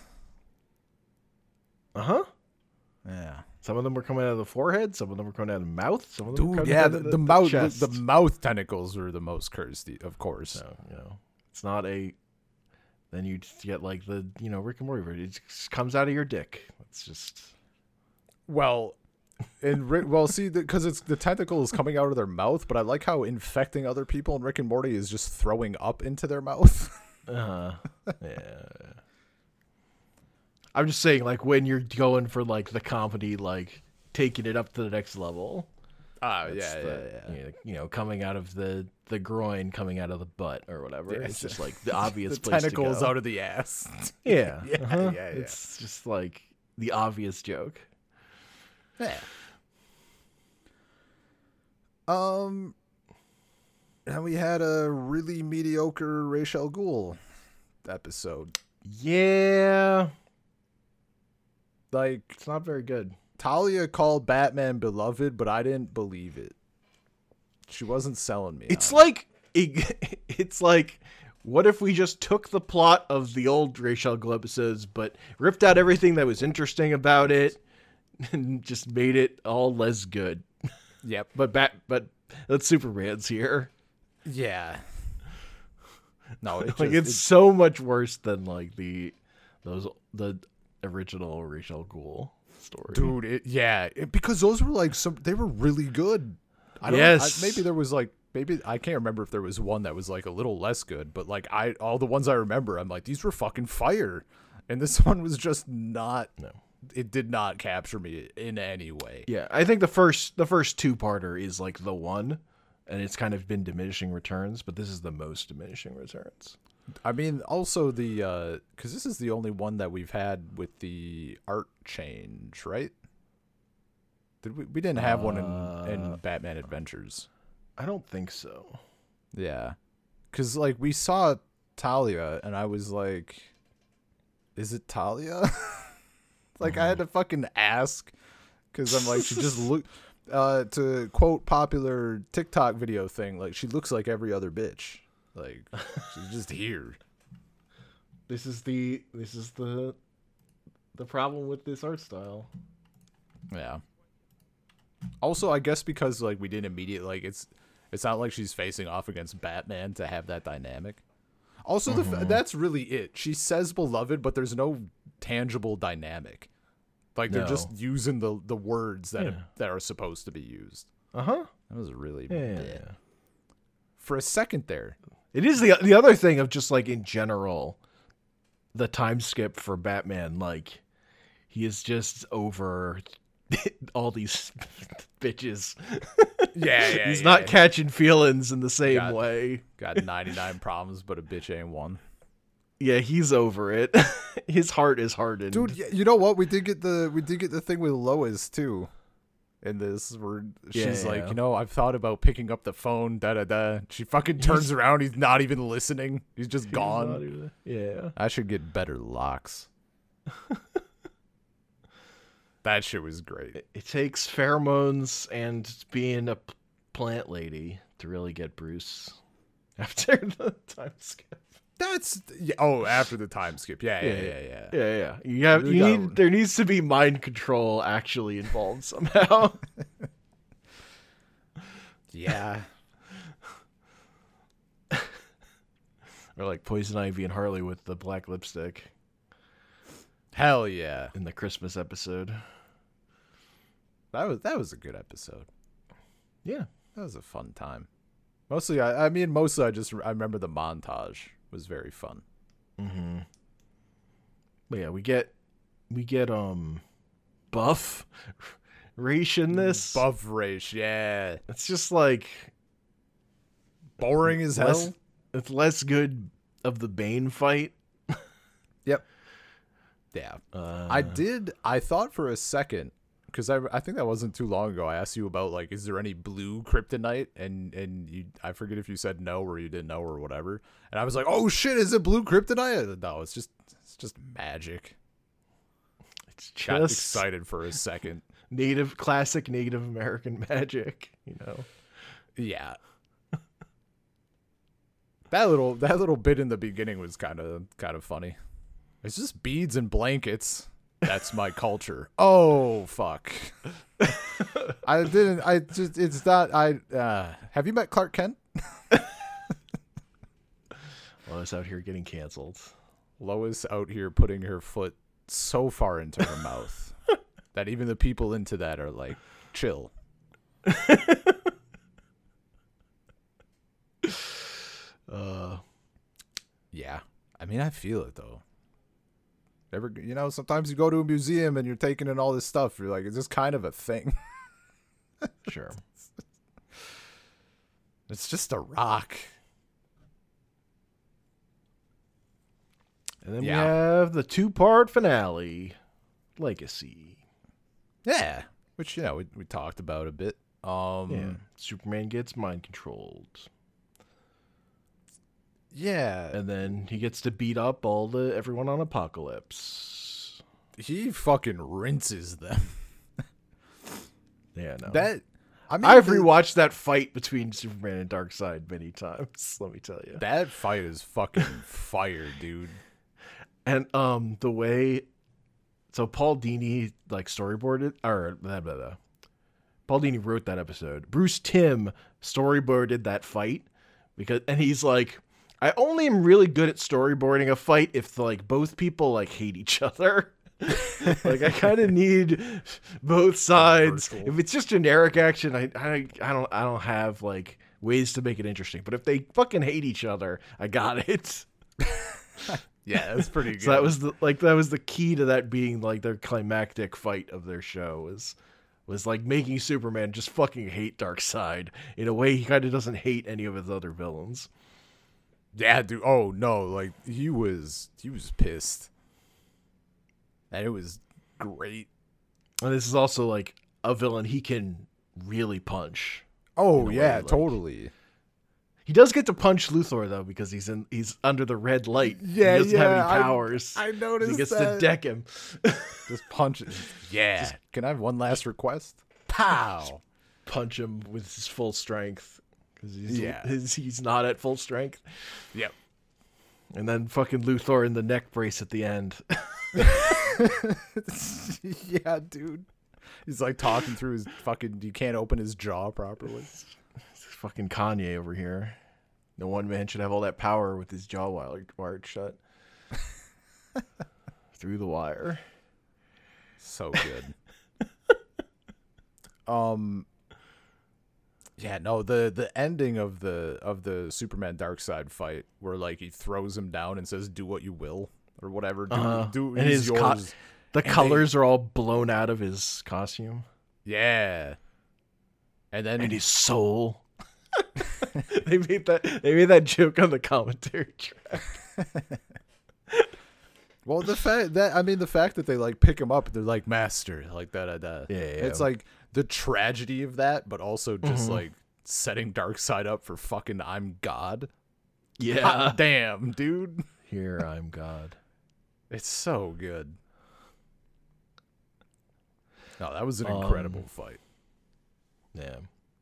Uh huh. Yeah. Some of them were coming out of the forehead. Some of them were coming out of the mouth. Some of them Dude, were coming yeah, out the, of the, the, the mouth, chest. The, the mouth tentacles were the most cursed, of course. So, you know, it's not a. Then you get like the you know Rick and Morty. It just comes out of your dick. It's just. Well, and Rick, well, see, because it's the tentacle is coming out of their mouth, but I like how infecting other people in Rick and Morty is just throwing up into their mouth. uh huh. Yeah. I'm just saying, like, when you're going for, like, the comedy, like, taking it up to the next level. Ah, uh, yeah, the, yeah, yeah. You know, you know, coming out of the, the groin, coming out of the butt, or whatever. Yeah, it's just, like, the obvious the place tentacles to go. out of the ass. Yeah. yeah, uh-huh. yeah, yeah. It's just, like, the obvious joke. Yeah. Um, and we had a really mediocre Ra's al Ghul episode. Yeah. Like, it's not very good. Talia called Batman beloved, but I didn't believe it. She wasn't selling me. It's like it, it's like what if we just took the plot of the old Ra's al Ghul episodes, but ripped out everything that was interesting about it, and just made it all less good. Yep. But bat, but that's Superman's here. Yeah. No, it just, like it's it, so much worse than like the those the original Ra's al Ghul story. Dude, it, yeah, it, because those were like some they were really good. I don't yes. I, maybe there was like maybe I can't remember if there was one that was like a little less good, but like I all the ones I remember, I'm like these were fucking fire. And this one was just not no. It did not capture me in any way. Yeah, I think the first the first two-parter is like the one, and it's kind of been diminishing returns, but this is the most diminishing returns. I mean, also the uh, because this is the only one that we've had with the art change, right? Did we? We didn't have uh, one in, in Batman Adventures. I don't think so. Yeah, because like we saw Talia, and I was like, "Is it Talia?" Like mm-hmm. I had to fucking ask because I'm like, she just look. Uh, to quote popular TikTok video thing, like she looks like every other bitch. Like she's just here. This is the this is the the problem with this art style. Yeah. Also, I guess because like we didn't immediately like it's it's not like she's facing off against Batman to have that dynamic. Also, the Mm-hmm. f- that's really it. She says beloved, but there's no tangible dynamic. Like they're No. just using the the words that Yeah. are, that are supposed to be used. Uh huh. That was really Yeah. bleh. For a second there. It is the the other thing of just like in general, the time skip for Batman. Like he is just over all these bitches. Yeah, yeah. He's yeah. not catching feelings in the same Got- way. Got ninety-nine problems, but a bitch ain't one. Yeah, he's over it. His heart is hardened. Dude, y- you know what? We did get the we did get the thing with Lois too. In this, where she's Yeah, like, yeah. you know, I've thought about picking up the phone. Da da da. She fucking turns He's- around. He's not even listening. He's just He's gone. not even- Yeah. I should get better locks. That shit was great. It, it takes pheromones and being a p- plant lady to really get Bruce after the time skip. That's yeah, oh, after the time skip. Yeah, yeah, Yeah, yeah, yeah. Yeah, yeah. You have Really you gotta- need there needs to be mind control actually involved somehow. Yeah. Or like Poison Ivy and Harley with the black lipstick Hell yeah. in the Christmas episode. That was that was a good episode. Yeah. That was a fun time. Mostly, I, I mean, mostly I just I remember the montage was very fun. Mm-hmm. But yeah, we get we get um buff Raish in this. Buff race, yeah. It's just like Boring as less, hell. it's less good of the Bane fight. Yep. Yeah. Uh, I did. I thought for a second because I, I think that wasn't too long ago. I asked you about like, is there any blue kryptonite? And and you, I forget if you said no or you didn't know or whatever. And I was like, oh shit, is it blue kryptonite? No, it's just it's just magic. It's Got just excited for a second. native, classic Native American magic. You know. Yeah. That little that little bit in the beginning was kind of kind of funny. It's just beads and blankets. That's my culture. Oh fuck. I didn't. I just. It's not. I. Uh, have you met Clark Kent? Lois out here getting canceled. Lois out here putting her foot so far into her mouth that even the people into that are like, chill. Uh, Yeah. I mean, I feel it though. Ever, you know, sometimes you go to a museum and you're taking in all this stuff. You're like, it's just kind of a thing. sure. It's just a rock. And then Yeah. we have the two-part finale, Legacy. Yeah. Which, you know, we, we talked about a bit. Um, Yeah. Superman gets mind controlled. yeah. And then he gets to beat up all the everyone on Apocalypse. He fucking rinses them. Yeah, no. That, I mean, I've the- rewatched that fight between Superman and Darkseid many times, let me tell you. that fight is fucking fire, dude. And um the way so Paul Dini like storyboarded or blah, blah, blah. Paul Dini wrote that episode. Bruce Timm storyboarded that fight because and he's like, I only am really good at storyboarding a fight if like both people like hate each other. Like I kind of need both sides. Controversial. If it's just generic action, I, I I don't I don't have like ways to make it interesting. But if they fucking hate each other, I got it. Yeah, that's pretty good. So that was the like that was the key to that being like their climactic fight of their show was was like making Superman just fucking hate Darkseid in a way he kind of doesn't hate any of his other villains. Yeah, dude. Oh no, like he was he was pissed. And it was great. And this is also like a villain he can really punch. Oh In a yeah, way, like- totally. He does get to punch Luthor though because he's in he's under the red light. Yeah, he doesn't yeah, have I- any powers. I noticed he gets that. to deck him. Just punch it. Yeah. Can I have one last request? Pow. Punch him with his full strength because he's Yeah. his, he's not at full strength. Yep. And then fucking Luthor in the neck brace at the end. Yeah, dude. He's like talking through his fucking. You can't open his jaw properly. It's fucking Kanye over here. No one man should have all that power with his jaw wired, wired shut through the wire. So good. um. Yeah, no, the the ending of the of the Superman Darkseid fight, where like he throws him down and says, "Do what you will," or whatever. Do, Uh, do and he's his yours. co- the And colors are all blown out of his costume Yeah. And then and his soul. they made that. They made that joke on the commentary track. well, the fact that I mean, the fact that they like pick him up, they're like master, like that. Da, da. Yeah, yeah, It's yeah. like the tragedy of that, but also just Mhm. like setting Darkseid up for fucking I'm God. Yeah. Hot damn, dude. Here I'm God. It's so good. No, that was an incredible Um, fight. Yeah.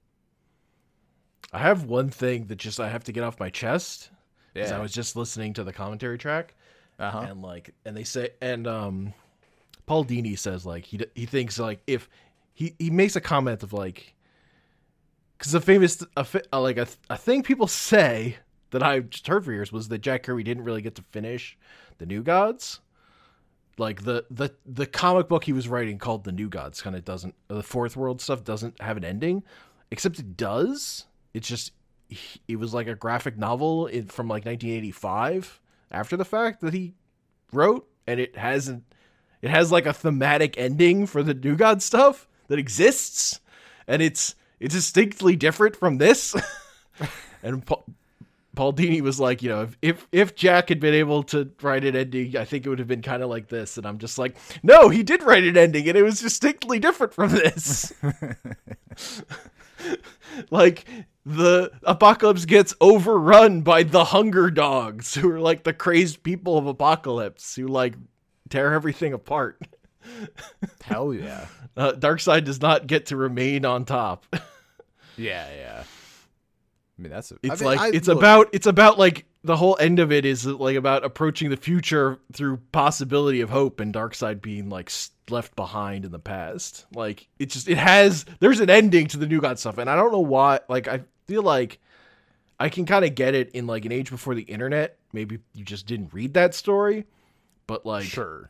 I have one thing that just I have to get off my chest. Because I was just listening to the commentary track. uh-huh. And like, and they say, and um, Paul Dini says like he he thinks like if he he makes a comment of like, because a famous a, fi- uh, like a a thing people say that I've just heard for years was that Jack Kirby didn't really get to finish the New Gods. Like the the the comic book he was writing called the New Gods kind of doesn't the Fourth World stuff doesn't have an ending, except it does. It's just it was like a graphic novel in, from like nineteen eighty-five after the fact that he wrote, and it hasn't it has like a thematic ending for the New God stuff that exists, and it's it's distinctly different from this. and Paul, Paul Dini was like, you know, if, if if Jack had been able to write an ending, I think it would have been kind of like this. And I'm just like, no, he did write an ending, and it was distinctly different from this. Like, the Apocalypse gets overrun by the Hunger Dogs, who are like the crazed people of Apocalypse, who like tear everything apart. Hell yeah. Uh, Darkseid does not get to remain on top. Yeah, yeah. I mean, that's a, It's I mean, like I, it's look, about it's about like the whole end of it is like about approaching the future through possibility of hope, and Darkseid being like s- left behind in the past. Like it just it has there's an ending to the New God stuff, and I don't know why. Like I feel like I can kind of get it in like an age before the internet. Maybe you just didn't read that story, but like sure.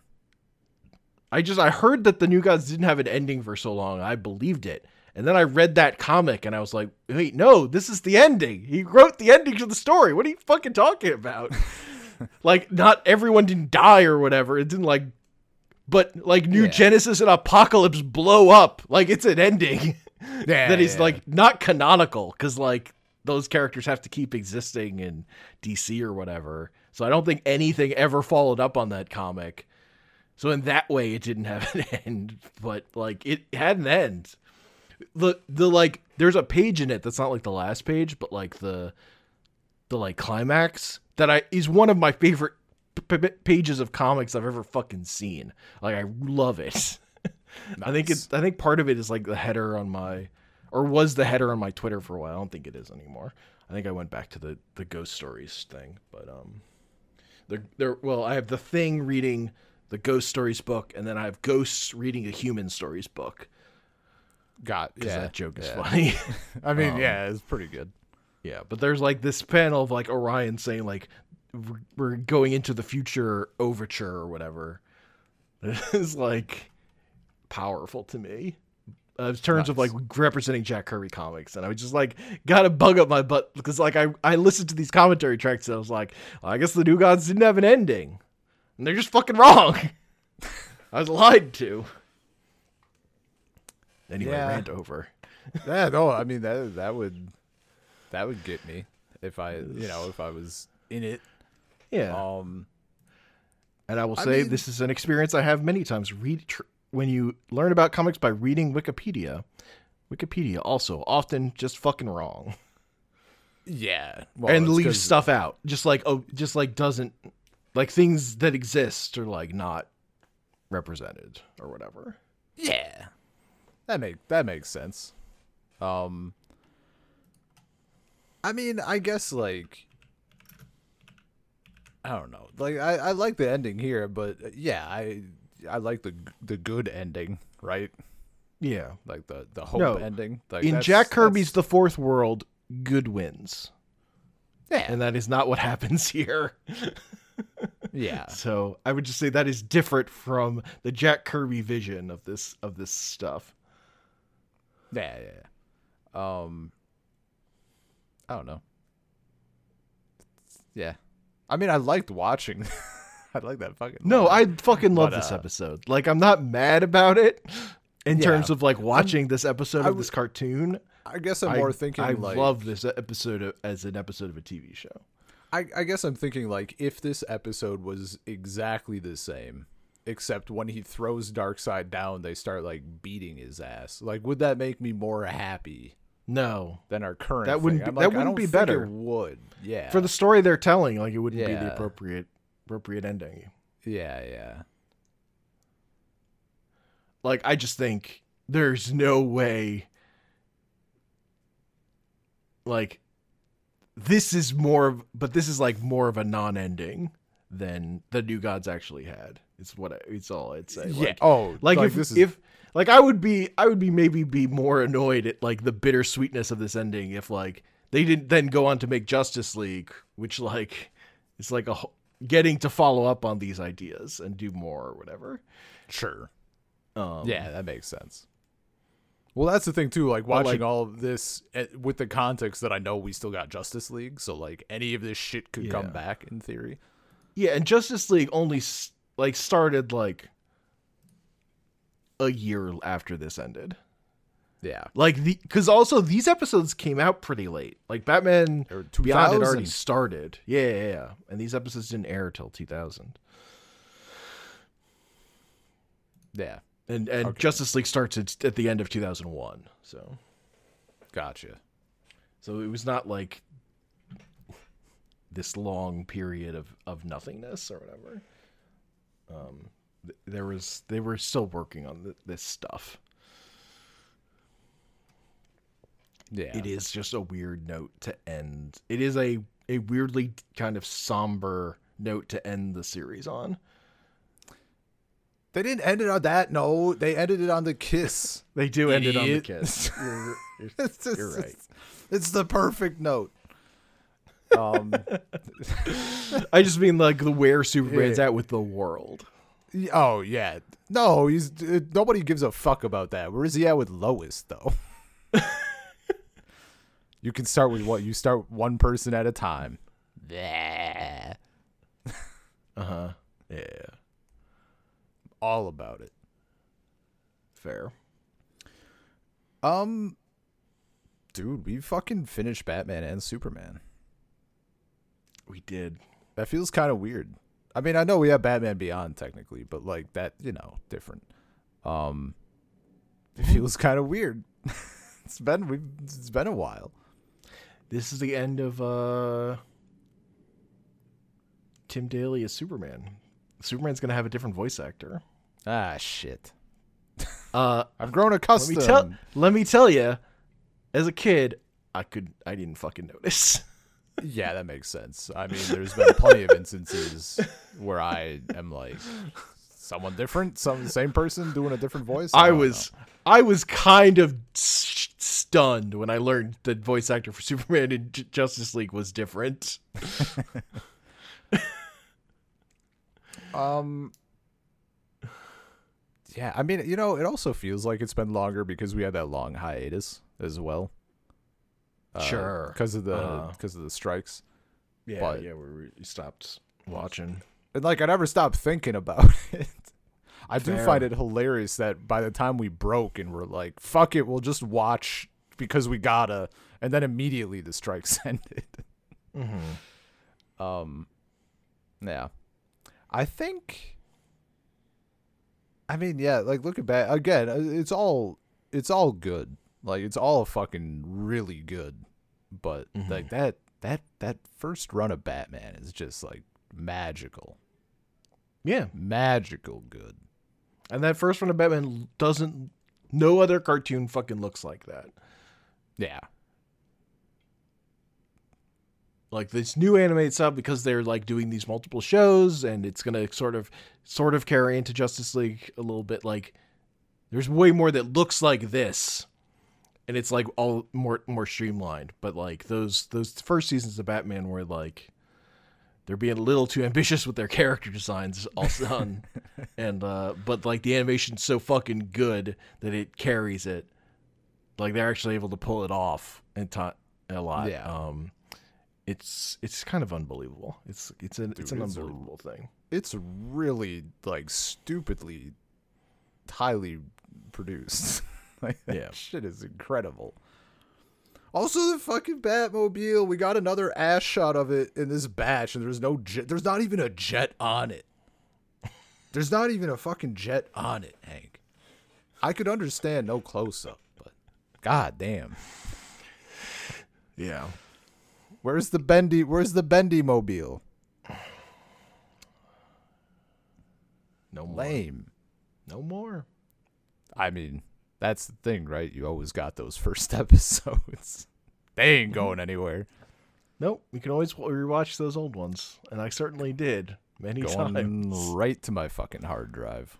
I just I heard that the New Gods didn't have an ending for so long. I believed it. And then I read that comic and I was like, wait, no, this is the ending. He wrote the ending to the story. What are you fucking talking about? Like, not everyone didn't die or whatever. It didn't like, but like New Yeah. Genesis and Apocalypse blow up. Like, it's an ending Yeah, that is yeah. like not canonical because like those characters have to keep existing in D C or whatever. So I don't think anything ever followed up on that comic. So in that way, it didn't have an end, but like it had an end. The the like there's a page in it that's not like the last page, but like the the like climax that I is one of my favorite p- p- pages of comics I've ever fucking seen. Like I love it. I think Nice. it's I think part of it is like the header on my or was the header on my Twitter for a while. I don't think it is anymore. I think I went back to the the Ghost Stories thing, but um the there well I have the Thing reading the Ghost Stories book, and then I have Ghosts reading a Human Stories book. Got Because yeah. that joke is yeah. funny. I mean, Um, yeah, it's pretty good. Yeah, but there's like this panel of like Orion saying like we're- we're going into the future overture or whatever. It's like powerful to me. Uh, in terms of like Nice. representing Jack Kirby comics, and I was just like gotta bug up my butt because like I I listened to these commentary tracks and I was like, well, I guess the New Gods didn't have an ending, and they're just fucking wrong. I was lied to. Anyway, Yeah. rant over. Yeah, no, I mean that that would that would get me if I you know if I was in it. Yeah. Um, And I will I say mean- this is an experience I have many times. Read tr- when you learn about comics by reading Wikipedia. Wikipedia also often just fucking wrong yeah, well, and it's leaves 'cause- stuff out. Just like oh, just like doesn't like things that exist are like not represented or whatever. Yeah, that make that makes sense. Um, I mean, I guess like I don't know. Like I, I like the ending here, but uh, yeah, I I like the the good ending, right? Yeah. like the the hope No. ending. Like In that's- Jack Kirby's that's- The Fourth World, good wins. yeah, And that is not what happens here. yeah, So I would just say that is different from the Jack Kirby vision of this of this stuff. yeah, yeah, yeah. Um, I don't know. Yeah, I mean, I liked watching. I like that fucking. No, line. I fucking love But, this uh, episode. Like, I'm not mad about it in Yeah. terms of like watching this episode I of w- this cartoon. I guess I'm I- more thinking I like love this episode of, as an episode of a T V show. I, I guess I'm thinking like if this episode was exactly the same, except when he throws Darkseid down, they start like beating his ass. Like, would that make me more happy No, than our current? That wouldn't thing? be- I'm that like, I wouldn't don't be think better. It would, yeah. for the story they're telling, like it wouldn't be the Yeah. appropriate appropriate ending. yeah, yeah, Like, I just think there's no way. Like, this is more of, but this is like more of a non-ending than the New Gods actually had. It's what I, it's all I'd say. yeah. Like, oh, like, if this is if like I would be I would be maybe be more annoyed at like the bittersweetness of this ending if like they didn't then go on to make Justice League, which like it's like a whole- getting to follow up on these ideas and do more or whatever. sure. Um, Yeah, that makes sense. Well, that's the thing too. Like But, watching like- all of this eh, with the context that I know we still got Justice League, so like any of this shit could come Yeah. back in theory. yeah, and Justice League only s- like started like a year after this ended. Yeah, Like the because also these episodes came out pretty late. Like Batman or Beyond had two already thousand. started. Yeah, yeah, yeah. And these episodes didn't air till two thousand. Yeah, And and Okay. Justice League starts at, at the end of two thousand one. So gotcha. so it was not like this long period of, of nothingness or whatever. Um, th- there was they were still working on th- this stuff. Yeah, It is just a weird note to end. It is a a weirdly kind of somber note to end the series on. They didn't end it on that. No, they ended it on the kiss. They do end it on the Idiot. kiss. You're, you're, It's just- you're right. It's, it's the perfect note. Um. I just mean like the where Superman's Yeah. at with the world. y- oh yeah. No, he's uh, nobody gives a fuck about that. Where is he at with Lois though? You can start with what? You start one person at a time. Yeah. Uh huh. Yeah. All about it. Fair. Um, dude, we fucking finished Batman and Superman. We did. That feels kind of weird. I mean, I know we have Batman Beyond technically, but like that, you know, different. Um, it feels kind of weird. It's been we it's been a while. This is the end of uh Tim Daly as Superman. Superman's gonna have a different voice actor. Ah, shit. Uh, I've grown let accustomed. me tell. Let me tell you, as a kid, I could. I didn't fucking notice. Yeah, that makes sense. I mean, there's been plenty of instances where I am like, someone different, some same person doing a different voice. I don't was. know. I was kind of s- stunned when I learned that voice actor for Superman in J- Justice League was different. Um. Yeah, I mean, you know, it also feels like it's been longer because we had that long hiatus as well. Sure. because of the Uh-huh. because of the strikes. Yeah, But- yeah, we we stopped watching. And like I never stopped thinking about it. I do Fair. find it hilarious that by the time we broke and we're like, fuck it, we'll just watch because we gotta, and then immediately the strikes ended. Mm-hmm. Um, yeah, I think. I mean, yeah, like look at back again. uh, It's all it's all good. Like it's all fucking really good. But Mhm. like that that that first run of Batman is just like magical, Yeah, magical good. and that first one of Batman doesn't. No other cartoon fucking looks like that. Yeah, Like this new animated stuff, because they're like doing these multiple shows, and it's gonna sort of sort of carry into Justice League a little bit. Like There's way more that looks like this, and it's like all more more streamlined. But like those those first seasons of Batman were like they're being a little too ambitious with their character designs, also done, and uh, but like the animation's so fucking good that it carries it. Like they're actually able to pull it off and ta- a lot. Yeah. Um, it's it's kind of unbelievable. It's it's an Dude, it's an it's a- unbelievable thing. It's really like stupidly highly produced. Like that Yeah. shit is incredible. Also, the fucking Batmobile. We got another ass shot of it in this batch, and there's no jet. There's not even a jet on it. There's not even a fucking jet on it, Hank. I could understand no close up, but god damn. Yeah. Where's the bendy? Where's the bendy mobile? No more. Lame. No more. I mean, that's the thing, right? You always got those first episodes. They ain't going anywhere. Nope. You can always rewatch those old ones, and I certainly did many Going times. right to my fucking hard drive.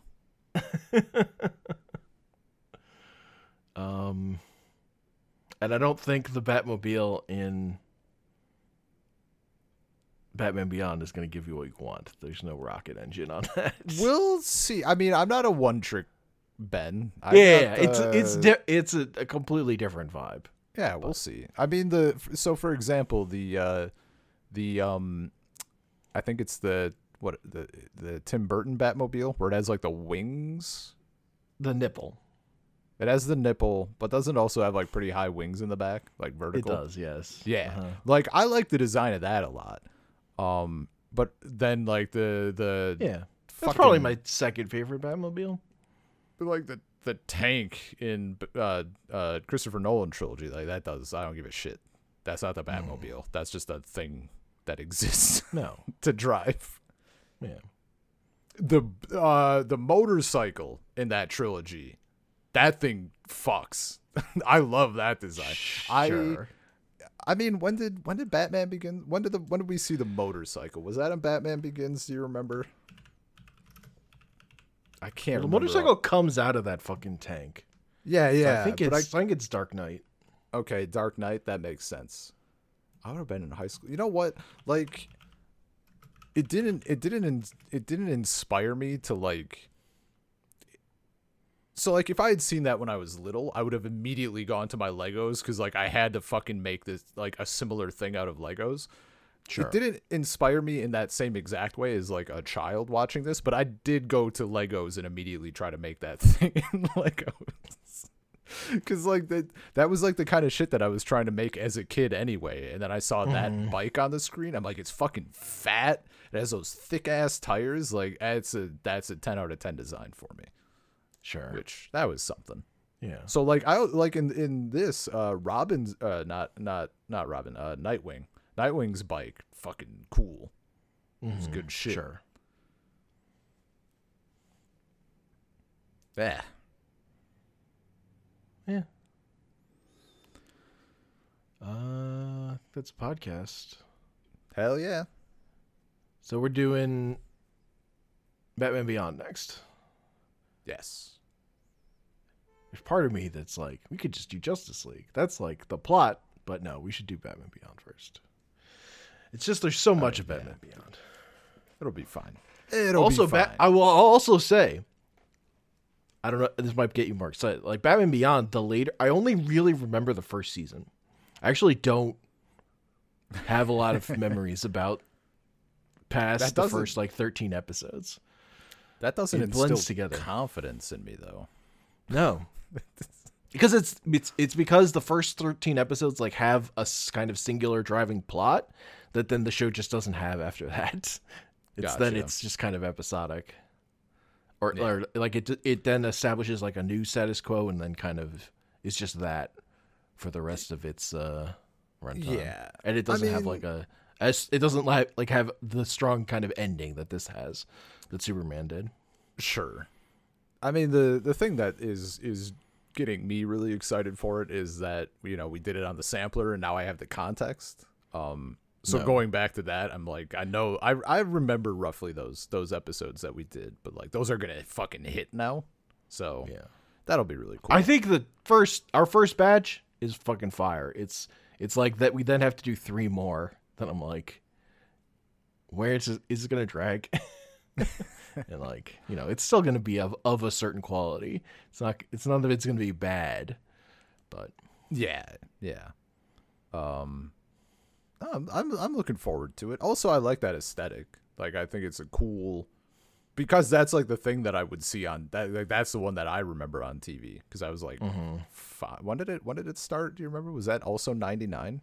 Um, and I don't think the Batmobile in Batman Beyond is going to give you what you want. There's no rocket engine on that. We'll see. I mean, I'm not a one trick Ben. I yeah, got it's the- it's di- it's a, a completely different vibe. yeah. We'll see. I mean, the so for example, the uh, the um, I think it's the what the the Tim Burton Batmobile where it has like the wings. The nipple. It has the nipple, but doesn't it also have like pretty high wings in the back, like It vertical. does, yes. Yeah. Uh-huh. Like I like the design of that a lot. Um, but then like the the Yeah. That's fucking- probably my second favorite Batmobile. like the the tank in uh uh Christopher Nolan trilogy, like that does I don't give a shit. That's not the Batmobile. That's just a thing that exists No. to drive. Yeah. The uh the motorcycle in that trilogy, that thing fucks. I love that design. I Sure. I mean, when did when did Batman begin? When did the when did we see the motorcycle? Was that in Batman Begins? Do you remember? I can't. the remember. motorcycle comes out of that fucking tank. Yeah, yeah. I think but it's I, think it's Dark Knight. I, okay, Dark Knight. That makes sense. I would have been in high school. You know what? Like, it didn't. It didn't. in- It didn't inspire me to like. So like, if I had seen that when I was little, I would have immediately gone to my Legos because like I had to fucking make this like a similar thing out of Legos. Sure. It didn't inspire me in that same exact way as like a child watching this, but I did go to Legos and immediately try to make that thing in Legos. Cause like that that was like the kind of shit that I was trying to make as a kid anyway. And then I saw that bike on the screen. I'm like, it's fucking fat. It has those thick ass tires. Like that's a that's a ten out of ten design for me. Sure. Which that was something. Yeah. So like I like in in this uh Robin's uh not not not Robin, uh Nightwing. Nightwing's bike, fucking cool. It's good shit. Sure. Yeah. Yeah. Uh, that's a podcast. Hell yeah. So we're doing Batman Beyond next. Yes. There's part of me that's like, we could just do Justice League. That's like the plot, but no, we should do Batman Beyond first. It's just there's so much of Batman Beyond. It'll be fine. It'll also, be fine. Bat- I will I'll also say, I don't know, this might get you more excited. Like Batman Beyond, the later, I only really remember the first season. I actually don't have a lot of memories about past That the doesn't- first like thirteen episodes. that doesn't it blends instill together. confidence in me though. No. Because it's it's it's because the first thirteen episodes like have a s- kind of singular driving plot that then the show just doesn't have after that. It's then Gotcha. it's just kind of episodic. Or, Yeah. or like it it then establishes like a new status quo and then kind of is just that for the rest of its uh runtime. Yeah. And it I doesn't have mean- like a as it doesn't like like have the strong kind of ending that this has that Superman did. Sure. I mean the the thing that is is getting me really excited for it is that, you know, we did it on the sampler and now I have the context. Um so No. going back to that, I'm like, I know I I remember roughly those those episodes that we did, but like those are gonna fucking hit now. So Yeah. That'll be really cool. I think the first our first batch is fucking fire. It's it's like that we then have to do three more. Then I'm like, where is it, is it gonna drag? And like, you know, it's still gonna be of of a certain quality. It's not it's none of it's gonna be bad, but yeah, yeah. Um, I'm I'm I'm looking forward to it. Also, I like that aesthetic. Like, I think it's a cool, because that's like the thing that I would see on that. Like, that's the one that I remember on T V because I was like, mm-hmm. five, when did it when did it start? Do you remember? Was that also ninety-nine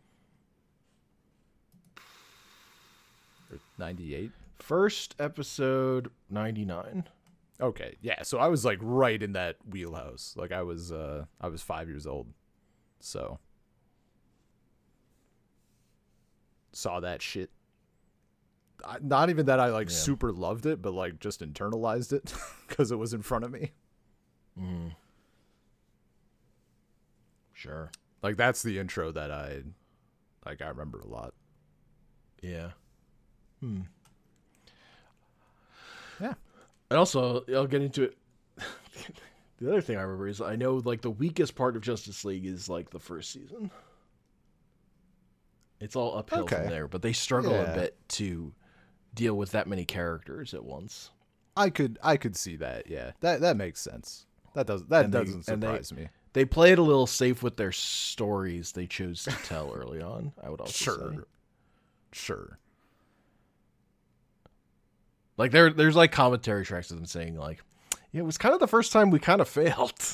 or ninety-eight? First episode ninety-nine. Okay, yeah. So I was like right in that wheelhouse. Like I was uh I was five years old, so saw that shit. I, not even that I like Yeah. super loved it, but like just internalized it because it was in front of me. Mm. Sure. Like that's the intro that I like I remember a lot. Yeah. Hmm. Yeah. And also, I'll get into it. The other thing I remember is I know like the weakest part of Justice League is like the first season. It's all uphill Okay. from there, but they struggle Yeah. a bit to deal with that many characters at once. I could I could see that. Yeah. That that makes sense. That does that And they- doesn't and they- surprise me. They played a little safe with their stories they chose to tell early on, I would also Sure. say. Sure. Like there there's like commentary tracks of them saying like, yeah, it was kind of the first time we kind of failed.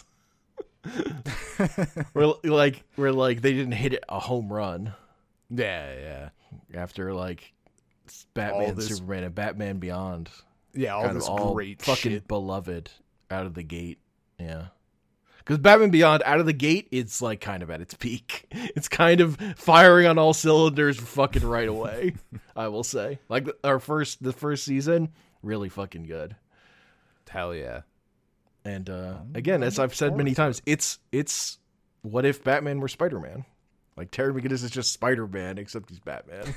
we're like we're like they didn't hit it a home run Yeah, yeah. after like Batman, this- Superman, and Batman Beyond. Yeah, all Kind this of all great fucking shit. beloved out of the gate. Yeah. Because Batman Beyond out of the gate, it's like kind of at its peak. It's kind of firing on all cylinders fucking right away, I will say. Like our first, the first season, really fucking good. Hell yeah. And uh, I'm- again, I'm as I've said looking many forward to times, it's it's what if Batman were Spider-Man? Like Terry McGinnis is just Spider-Man, except he's Batman.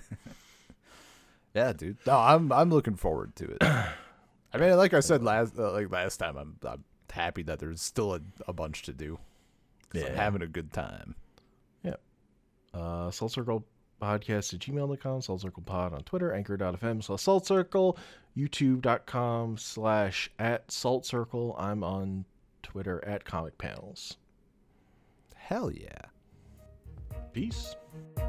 Yeah, dude. No, I'm I'm looking forward to it. I mean, like I said last uh, like last time, I'm I'm happy that there's still a, a bunch to do. 'Cause I'm Yeah. having a good time. Uh, Salt Circle Podcast at gmail dot com, Salt Circle Pod on Twitter, anchor dot f m slash Salt Circle, youtube dot com slash at Salt Circle. I'm on Twitter at Comic Panels. Hell yeah. Peace.